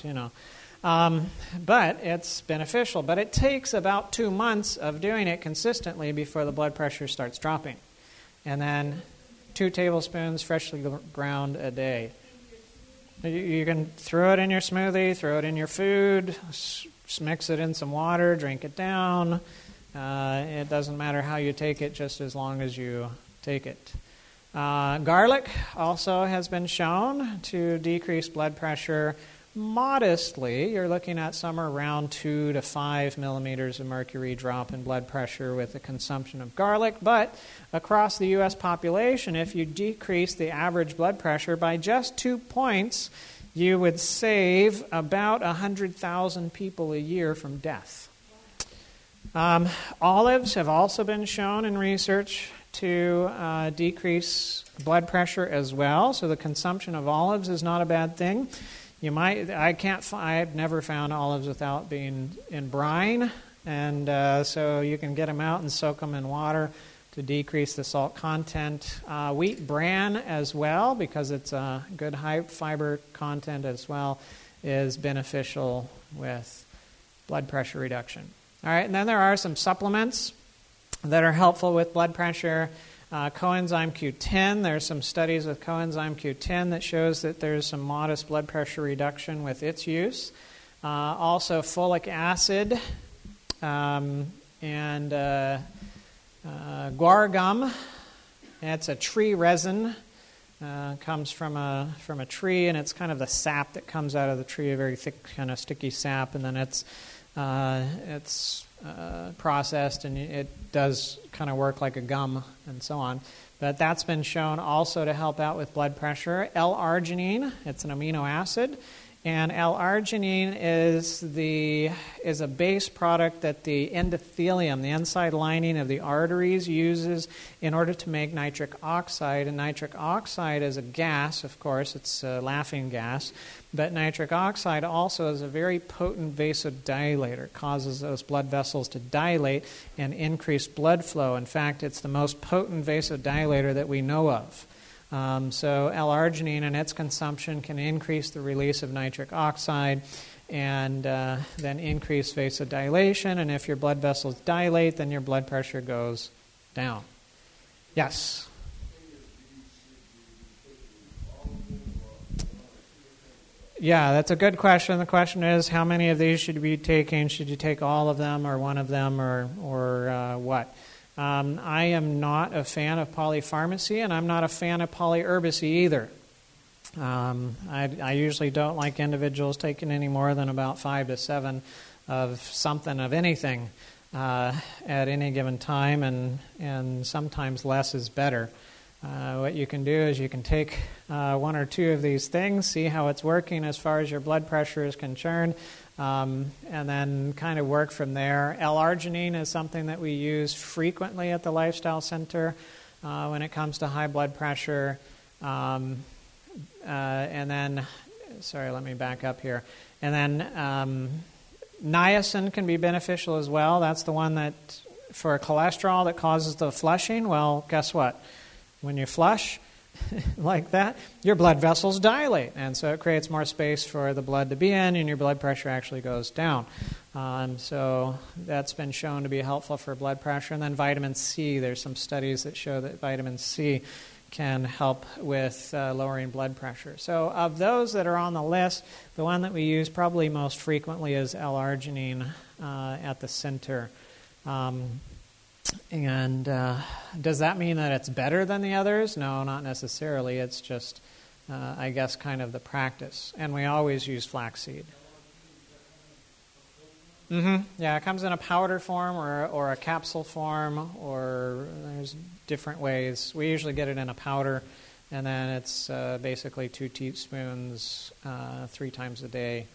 Speaker 1: but it's beneficial. But it takes about 2 months of doing it consistently before the blood pressure starts dropping. And then 2 tablespoons freshly ground a day. You can throw it in your smoothie, throw it in your food, Just mix it in some water, drink it down. It doesn't matter how you take it, just as long as you take it. Garlic also has been shown to decrease blood pressure modestly. You're looking at somewhere around 2 to 5 millimeters of mercury drop in blood pressure with the consumption of garlic. But across the U.S. population, if you decrease the average blood pressure by just 2 points, you would save about 100,000 people a year from death. Olives have also been shown in research to decrease blood pressure as well. So the consumption of olives is not a bad thing. I've never found olives without being in brine, and so you can get them out and soak them in water to decrease the salt content. Wheat bran as well, because it's a good high fiber content as well, is beneficial with blood pressure reduction. All right, and then there are some supplements that are helpful with blood pressure. Coenzyme Q10, there's some studies with coenzyme Q10 that shows that there's some modest blood pressure reduction with its use. Also folic acid and guar gum. It's a tree resin. Comes from a tree, and it's kind of the sap that comes out of the tree, a very thick kind of sticky sap, and then it's processed, and it does kind of work like a gum and so on. But that's been shown also to help out with blood pressure. L-arginine, it's an amino acid, and L-arginine is a base product that the endothelium, the inside lining of the arteries, uses in order to make nitric oxide. And nitric oxide is a gas, of course, it's a laughing gas, but nitric oxide also is a very potent vasodilator. It causes those blood vessels to dilate and increase blood flow. In fact, it's the most potent vasodilator that we know of. So L-arginine and its consumption can increase the release of nitric oxide and then increase vasodilation. And if your blood vessels dilate, then your blood pressure goes down. Yes? Yeah, that's a good question. The question is, how many of these should you be taking? Should you take all of them or one of them or what? I am not a fan of polypharmacy, and I'm not a fan of polyherbacy either. I usually don't like individuals taking any more than about 5 to 7 of something, of anything, at any given time, and sometimes less is better. What you can do is you can take 1 or 2 of these things, see how it's working as far as your blood pressure is concerned, and then kind of work from there. L-arginine is something that we use frequently at the Lifestyle Center when it comes to high blood pressure. And then, let me back up here. And then niacin can be beneficial as well. That's the one that, for cholesterol, that causes the flushing. Well, guess what? When you flush like that, your blood vessels dilate, and so it creates more space for the blood to be in, and your blood pressure actually goes down. So that's been shown to be helpful for blood pressure. And then vitamin C, there's some studies that show that vitamin C can help with lowering blood pressure. So of those that are on the list, the one that we use probably most frequently is L-arginine at the center. And does that mean that it's better than the others? No, not necessarily. It's just, I guess, kind of the practice. And we always use flaxseed. Yeah, it comes in a powder form or a capsule form, or there's different ways. We usually get it in a powder, and then it's basically 2 teaspoons 3 times a day.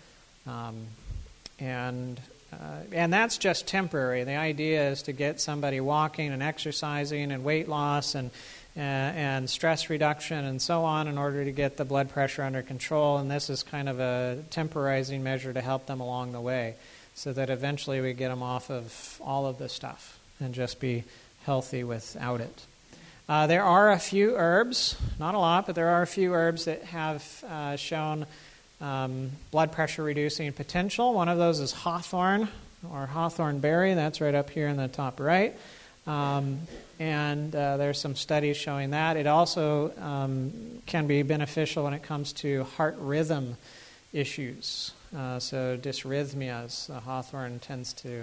Speaker 1: And that's just temporary. The idea is to get somebody walking and exercising and weight loss and stress reduction and so on in order to get the blood pressure under control. And this is kind of a temporizing measure to help them along the way, so that eventually we get them off of all of this stuff and just be healthy without it. There are a few herbs, not a lot, but there are a few herbs that have shown blood pressure reducing potential. One of those is hawthorn or hawthorn berry. That's right up here in the top right. And there's some studies showing that. It also can be beneficial when it comes to heart rhythm issues. So dysrhythmias, hawthorn tends to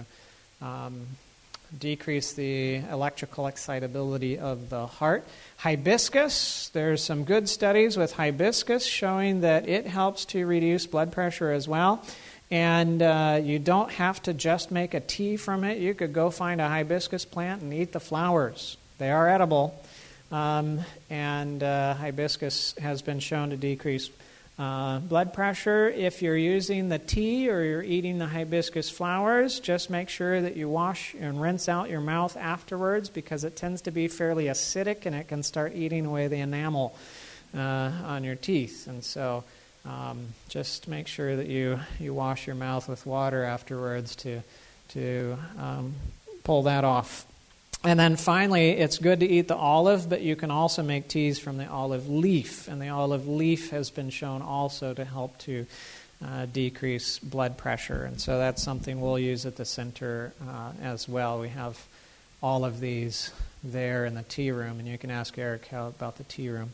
Speaker 1: decrease the electrical excitability of the heart. Hibiscus, there's some good studies with hibiscus showing that it helps to reduce blood pressure as well. And you don't have to just make a tea from it. You could go find a hibiscus plant and eat the flowers. They are edible. And hibiscus has been shown to decrease blood pressure. If you're using the tea or you're eating the hibiscus flowers, just make sure that you wash and rinse out your mouth afterwards, because it tends to be fairly acidic and it can start eating away the enamel on your teeth. And so just make sure that you wash your mouth with water afterwards to pull that off. And then finally, it's good to eat the olive, but you can also make teas from the olive leaf. And the olive leaf has been shown also to help to decrease blood pressure. And so that's something we'll use at the center as well. We have all of these there in the tea room, and you can ask Eric about the tea room.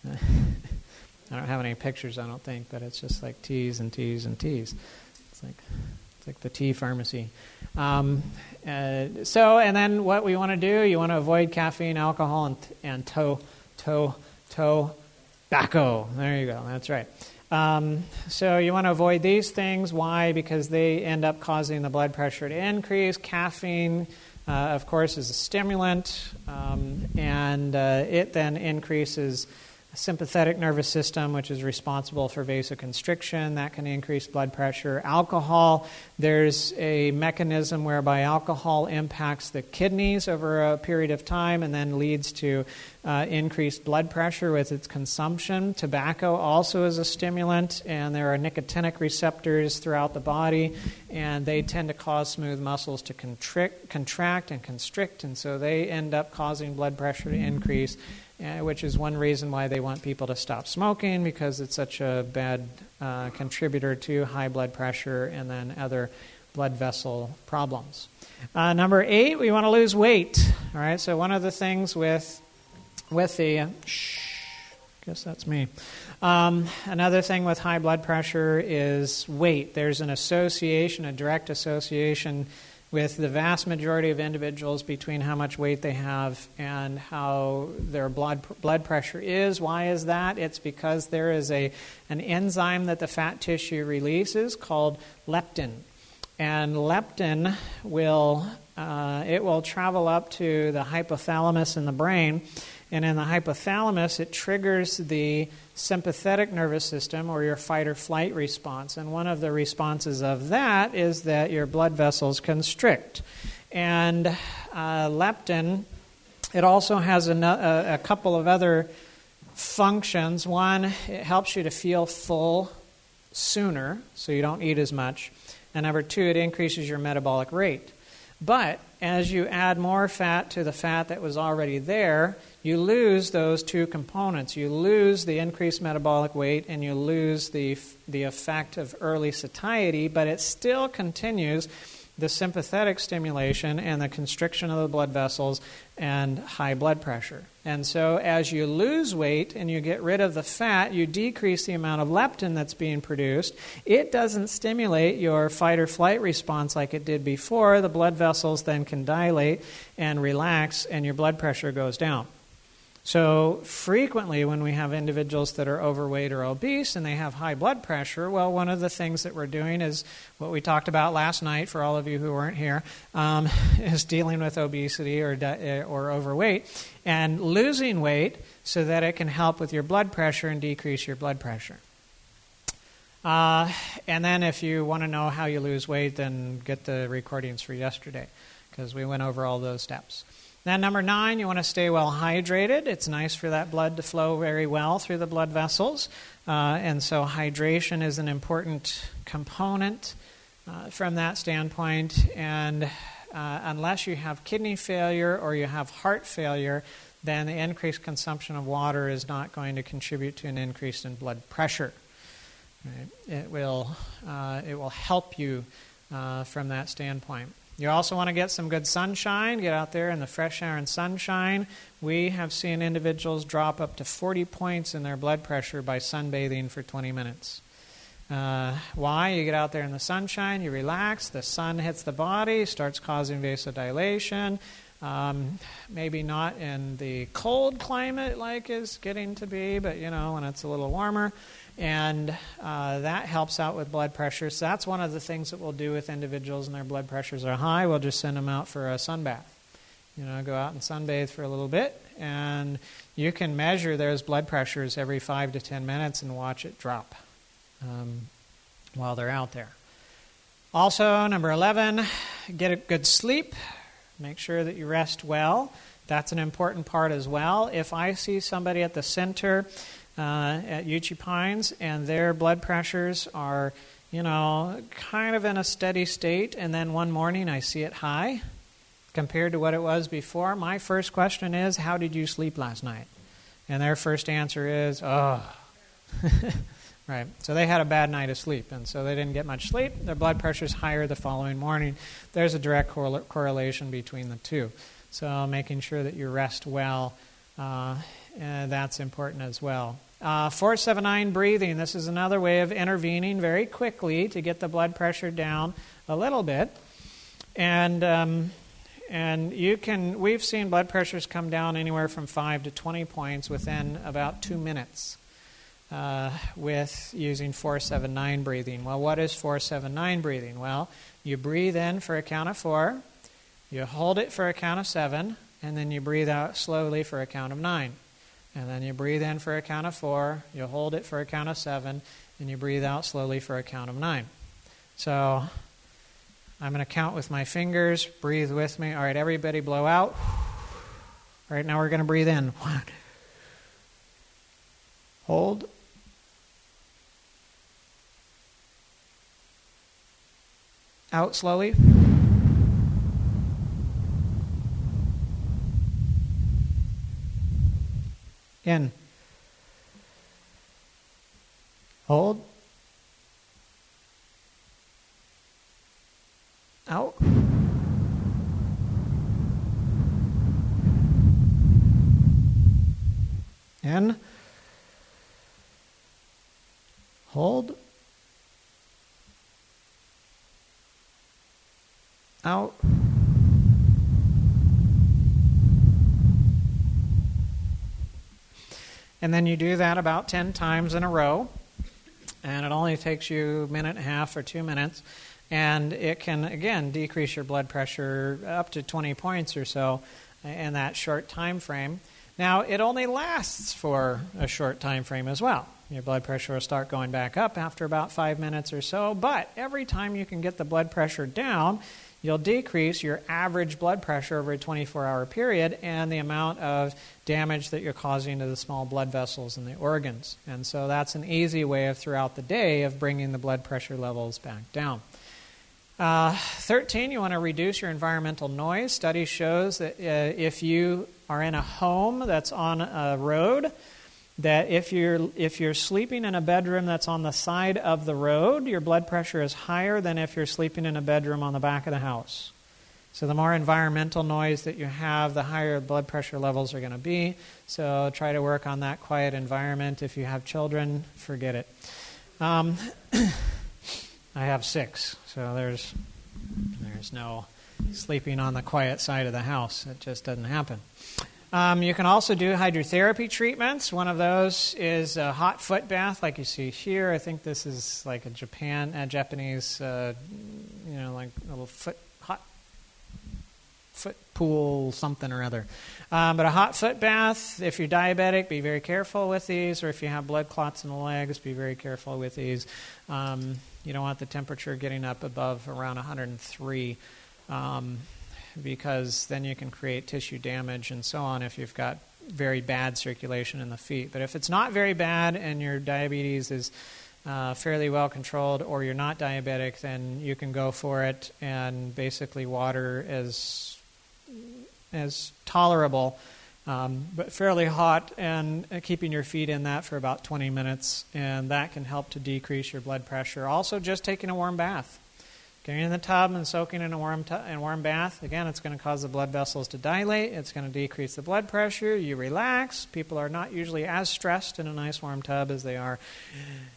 Speaker 1: I don't have any pictures, I don't think, but it's just like teas and teas and teas. It's like the tea pharmacy. And then what we want to do, you want to avoid caffeine, alcohol, and tobacco. There you go. That's right. So you want to avoid these things. Why? Because they end up causing the blood pressure to increase. Caffeine, of course, is a stimulant, and it then increases sympathetic nervous system, which is responsible for vasoconstriction. That can increase blood pressure. Alcohol, there's a mechanism whereby alcohol impacts the kidneys over a period of time and then leads to increased blood pressure with its consumption. Tobacco also is a stimulant, and there are nicotinic receptors throughout the body, and they tend to cause smooth muscles to contract and constrict, and so they end up causing blood pressure to increase, which is one reason why they want people to stop smoking, because it's such a bad contributor to high blood pressure and then other blood vessel problems. Number 8, we want to lose weight. All right, so one of the things with the guess that's me. Another thing with high blood pressure is weight. There's an association, a direct association with the vast majority of individuals between how much weight they have and how their blood pressure is. Why is that? It's because there is an enzyme that the fat tissue releases called leptin. And leptin will travel up to the hypothalamus in the brain, and in the hypothalamus it triggers the sympathetic nervous system, or your fight or flight response. And one of the responses of that is that your blood vessels constrict. And leptin, it also has a couple of other functions. One, it helps you to feel full sooner, so you don't eat as much. And number 2, it increases your metabolic rate. But as you add more fat to the fat that was already there, you lose those 2 components. You lose the increased metabolic weight, and you lose the effect of early satiety, but it still continues the sympathetic stimulation and the constriction of the blood vessels and high blood pressure. And so as you lose weight and you get rid of the fat, you decrease the amount of leptin that's being produced. It doesn't stimulate your fight or flight response like it did before. The blood vessels then can dilate and relax, and your blood pressure goes down. So frequently when we have individuals that are overweight or obese and they have high blood pressure, well, one of the things that we're doing is what we talked about last night, for all of you who weren't here, is dealing with obesity or overweight and losing weight so that it can help with your blood pressure and decrease your blood pressure. And then if you want to know how you lose weight, then get the recordings for yesterday, because we went over all those steps. Then number 9, you want to stay well hydrated. It's nice for that blood to flow very well through the blood vessels. And so hydration is an important component from that standpoint. And unless you have kidney failure or you have heart failure, then the increased consumption of water is not going to contribute to an increase in blood pressure. Right? It will help you from that standpoint. You also want to get some good sunshine. Get out there in the fresh air and sunshine. We have seen individuals drop up to 40 points in their blood pressure by sunbathing for 20 minutes. Why? You get out there in the sunshine, you relax, the sun hits the body, starts causing vasodilation. Maybe not in the cold climate like is getting to be, but when it's a little warmer. And that helps out with blood pressure. So that's one of the things that we'll do with individuals and their blood pressures are high. We'll just send them out for a sunbath. Go out and sunbathe for a little bit, and you can measure those blood pressures every 5 to 10 minutes and watch it drop while they're out there. Also, number 11, get a good sleep. Make sure that you rest well. That's an important part as well. If I see somebody at the center at Uchee Pines and their blood pressures are, kind of in a steady state, and then one morning I see it high compared to what it was before, my first question is, how did you sleep last night? And their first answer is, oh. Right. So they had a bad night of sleep, and so they didn't get much sleep. Their blood pressure's higher the following morning. There's a direct correlation between the two. So making sure that you rest well, that's important as well. 4-7-9 breathing. This is another way of intervening very quickly to get the blood pressure down a little bit. And we've seen blood pressures come down anywhere from 5 to 20 points within about 2 minutes. With using 4-7-9 breathing. Well, what is 4-7-9 breathing? Well, you breathe in for a count of 4, you hold it for a count of 7, and then you breathe out slowly for a count of 9. And then you breathe in for a count of 4, you hold it for a count of 7, and you breathe out slowly for a count of 9. So I'm going to count with my fingers. Breathe with me. All right, everybody blow out. All right, now we're going to breathe in. 1. Hold. Out slowly. In. Hold. Out. In. Hold. Out. And then you do that about 10 times in a row. And it only takes you a minute and a half or 2 minutes. And it can, again, decrease your blood pressure up to 20 points or so in that short time frame. Now, it only lasts for a short time frame as well. Your blood pressure will start going back up after about 5 minutes or so. But every time you can get the blood pressure down, you'll decrease your average blood pressure over a 24-hour period and the amount of damage that you're causing to the small blood vessels in the organs. And so that's an easy way of throughout the day of bringing the blood pressure levels back down. 13, you want to reduce your environmental noise. Study shows that if you are in a home that's on a road, that if you're sleeping in a bedroom that's on the side of the road, your blood pressure is higher than if you're sleeping in a bedroom on the back of the house. So the more environmental noise that you have, the higher blood pressure levels are going to be. So try to work on that quiet environment. If you have children, forget it. I have 6, so there's no sleeping on the quiet side of the house. It just doesn't happen. You can also do hydrotherapy treatments. One of those is a hot foot bath, like you see here. I think this is like a Japanese, like a little hot foot pool, something or other. But a hot foot bath, if you're diabetic, be very careful with these. Or if you have blood clots in the legs, be very careful with these. You don't want the temperature getting up above around 103. Because then you can create tissue damage and so on if you've got very bad circulation in the feet. But if it's not very bad and your diabetes is fairly well controlled or you're not diabetic, then you can go for it, and basically water is tolerable, but fairly hot, and keeping your feet in that for about 20 minutes, and that can help to decrease your blood pressure. Also, just taking a warm bath. Getting in the tub and soaking in a warm bath, again, it's going to cause the blood vessels to dilate. It's going to decrease the blood pressure. You relax. People are not usually as stressed in a nice warm tub as they are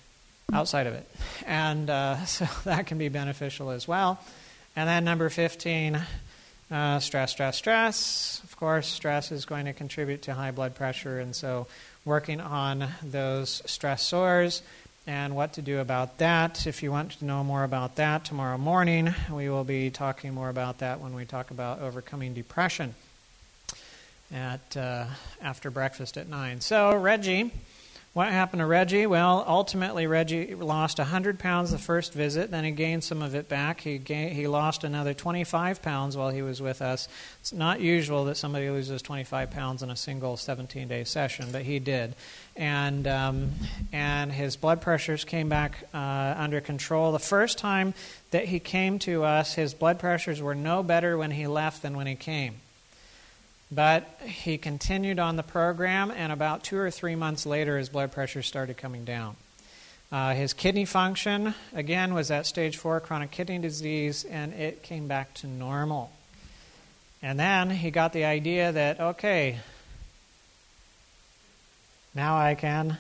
Speaker 1: outside of it. And so that can be beneficial as well. And then number 15, stress, stress, stress. Of course, stress is going to contribute to high blood pressure, and so working on those stressors and what to do about that. If you want to know more about that, tomorrow morning we will be talking more about that when we talk about overcoming depression at after breakfast at 9. So Reggie, what happened to Reggie? Well, ultimately Reggie lost 100 pounds the first visit, then he gained some of it back. He lost another 25 pounds while he was with us. It's not usual that somebody loses 25 pounds in a single 17-day session, but he did. And his blood pressures came back under control. The first time that he came to us, his blood pressures were no better when he left than when he came. But he continued on the program, and about 2 or 3 months later, his blood pressure started coming down. His kidney function, again, was at stage 4 chronic kidney disease, and it came back to normal. And then he got the idea that, okay, now I can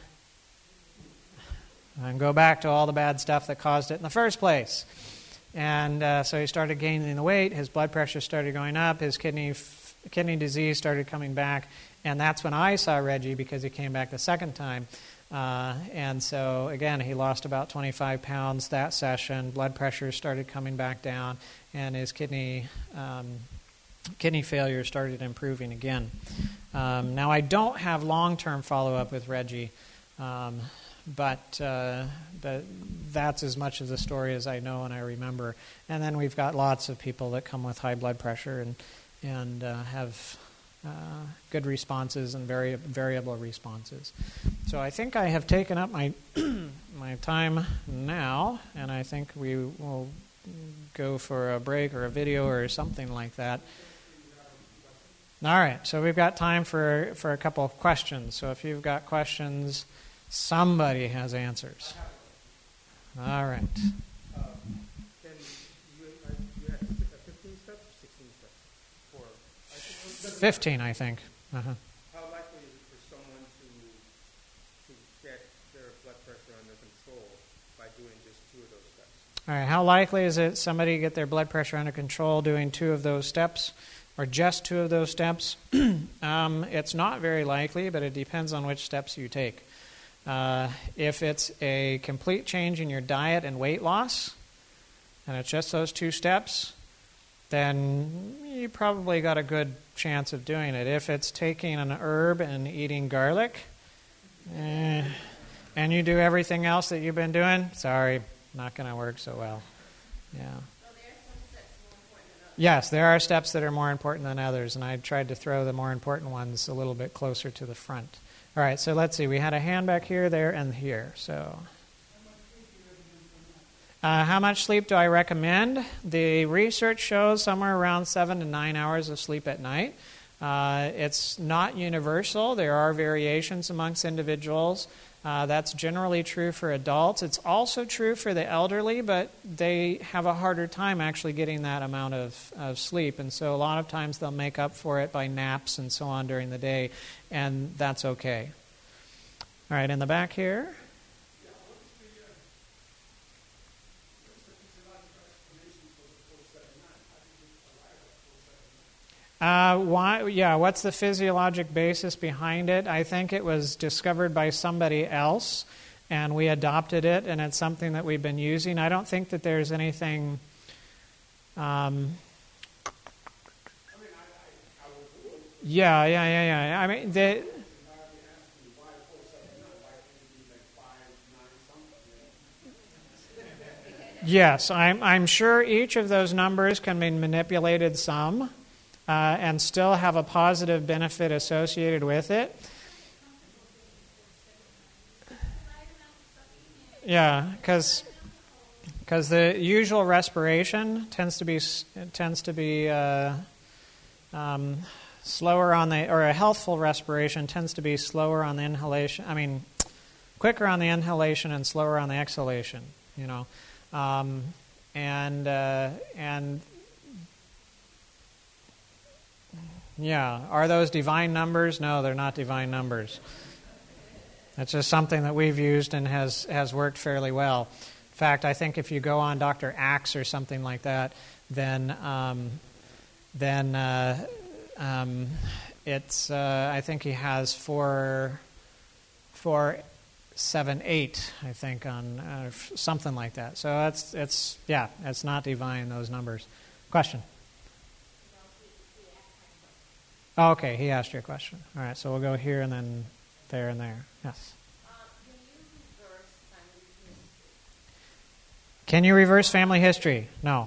Speaker 1: go back to all the bad stuff that caused it in the first place. And so he started gaining the weight, his blood pressure started going up, his kidney disease started coming back, and that's when I saw Reggie because he came back the second time. And so, again, he lost about 25 pounds that session. Blood pressure started coming back down, and his kidney failure started improving again. Now, I don't have long-term follow-up with Reggie, but that's as much of the story as I know and I remember. And then we've got lots of people that come with high blood pressure and have good responses and very variable responses. So I think I have taken up my my time now, and I think we will go for a break or a video or something like that. All right, so we've got time for a couple of questions. So if you've got questions, somebody has answers. All right. 15, I think.
Speaker 2: How likely is it for someone to get their blood pressure under control by doing just 2 of those steps?
Speaker 1: All right, how likely is it somebody to get their blood pressure under control doing 2 of those steps, or just 2 of those steps? It's not very likely, but it depends on which steps you take. If it's a complete change in your diet and weight loss, and it's just those 2 steps, then you probably got a good chance of doing it. If it's taking an herb and eating garlic, and you do everything else that you've been doing, sorry, not going to work so well. Yeah.
Speaker 3: So there are some steps more important than others.
Speaker 1: Yes, there are steps that are more important than others, and I tried to throw the more important ones a little bit closer to the front. All right, so let's see. We had a hand back here, there, and here. So, how much sleep do I recommend? The research shows somewhere around 7 to 9 hours of sleep at night. It's not universal. There are variations amongst individuals. That's generally true for adults. It's also true for the elderly, but they have a harder time actually getting that amount of sleep. And so a lot of times they'll make up for it by naps and so on during the day, and that's okay. All right, in the back here. What's the physiologic basis behind it? I think it was discovered by somebody else, and we adopted it, and it's something that we've been using. I don't think that there's anything... Yeah. I mean, yes, I'm sure each of those numbers can be manipulated some. And still have a positive benefit associated with it. Yeah, because the usual respiration tends to be slower on the, or a healthful respiration tends to be slower on the inhalation. I mean, quicker on the inhalation and slower on the exhalation. You know, and yeah, are those divine numbers? No, they're not divine numbers. It's just something that we've used and has worked fairly well. In fact, I think if you go on Dr. Axe or something like that, then it's I think he has 478, I think, on something like that. So it's not divine, those numbers. Question? Oh, okay, he asked you a question. All right, so we'll go here and then there and there. Yes. Can you reverse family history? No.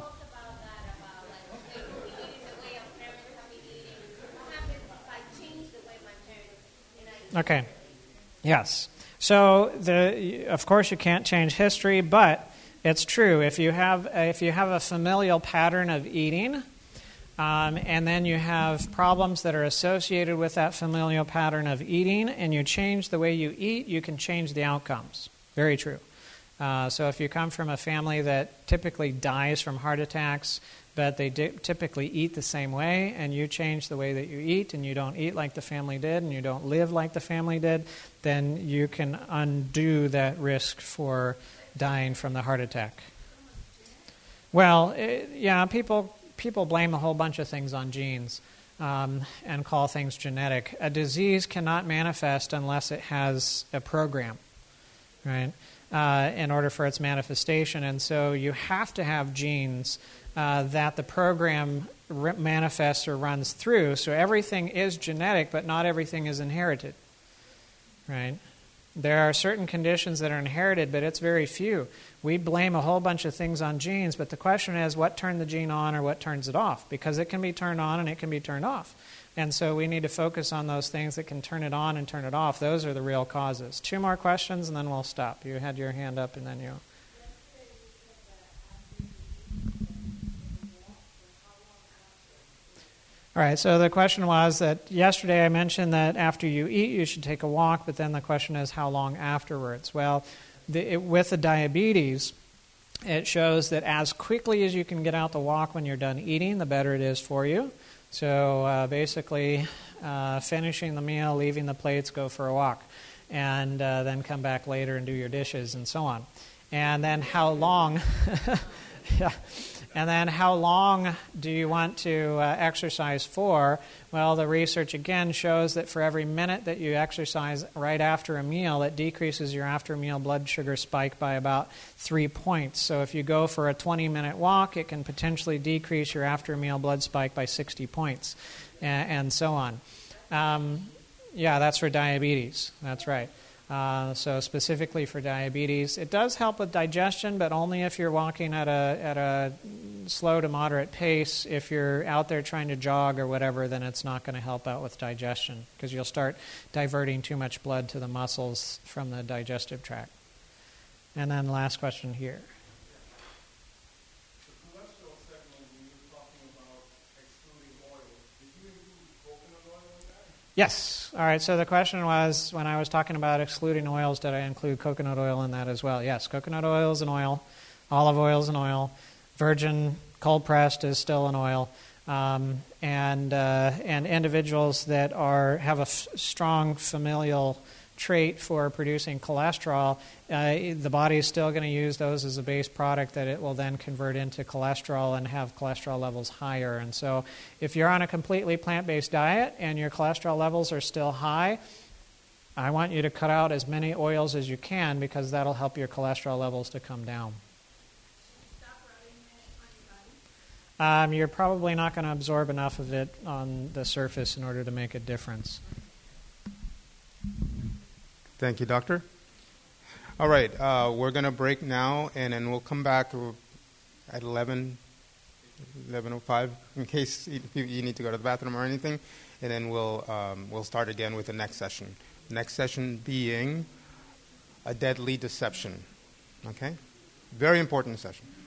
Speaker 1: Okay. Yes. So of course you can't change history, but it's true. If you have a familial pattern of eating, and then you have problems that are associated with that familial pattern of eating, and you change the way you eat, you can change the outcomes. Very true. So if you come from a family that typically dies from heart attacks, but they typically eat the same way, and you change the way that you eat, and you don't eat like the family did, and you don't live like the family did, then you can undo that risk for dying from the heart attack. Well, people blame a whole bunch of things on genes and call things genetic. A disease cannot manifest unless it has a program, right? In order for its manifestation. And so you have to have genes that the program manifests or runs through. So everything is genetic, but not everything is inherited, right? There are certain conditions that are inherited, but it's very few. We blame a whole bunch of things on genes, but the question is what turned the gene on or what turns it off? Because it can be turned on and it can be turned off. And so we need to focus on those things that can turn it on and turn it off. Those are the real causes. 2 more questions and then we'll stop. You had your hand up and then you... All right, so the question was that yesterday I mentioned that after you eat you should take a walk, but then the question is how long afterwards? Well, with the diabetes, it shows that as quickly as you can get out to walk when you're done eating, the better it is for you. So basically, finishing the meal, leaving the plates, go for a walk, and then come back later and do your dishes and so on. And then how long? Yeah. And then how long do you want to exercise for? Well, the research again shows that for every minute that you exercise right after a meal, it decreases your after-meal blood sugar spike by about 3 points. So if you go for a 20-minute walk, it can potentially decrease your after-meal blood spike by 60 points, and so on. Yeah, that's for diabetes. That's right. So specifically for diabetes, it does help with digestion, but only if you're walking at a slow to moderate pace. If you're out there trying to jog or whatever, then it's not going to help out with digestion because you'll start diverting too much blood to the muscles from the digestive tract. And then last question here.
Speaker 2: The cholesterol segment, when you were talking about excluding oil, did you include coconut oil in that?
Speaker 1: Yes. All right, so the question was, when I was talking about excluding oils, did I include coconut oil in that as well? Yes, coconut oil is an oil, olive oil is an oil, virgin cold-pressed is still an oil, and individuals that have a strong familial trait for producing cholesterol, the body is still going to use those as a base product that it will then convert into cholesterol and have cholesterol levels higher. And so if you're on a completely plant-based diet and your cholesterol levels are still high, I want you to cut out as many oils as you can because that'll help your cholesterol levels to come down. You're probably not going to absorb enough of it on the surface in order to make a difference.
Speaker 2: Thank you, Doctor. All right, we're going to break now, and then we'll come back at 11:05 in case you need to go to the bathroom or anything, and then we'll start again with the next session. Next session being a deadly deception. Okay? Very important session.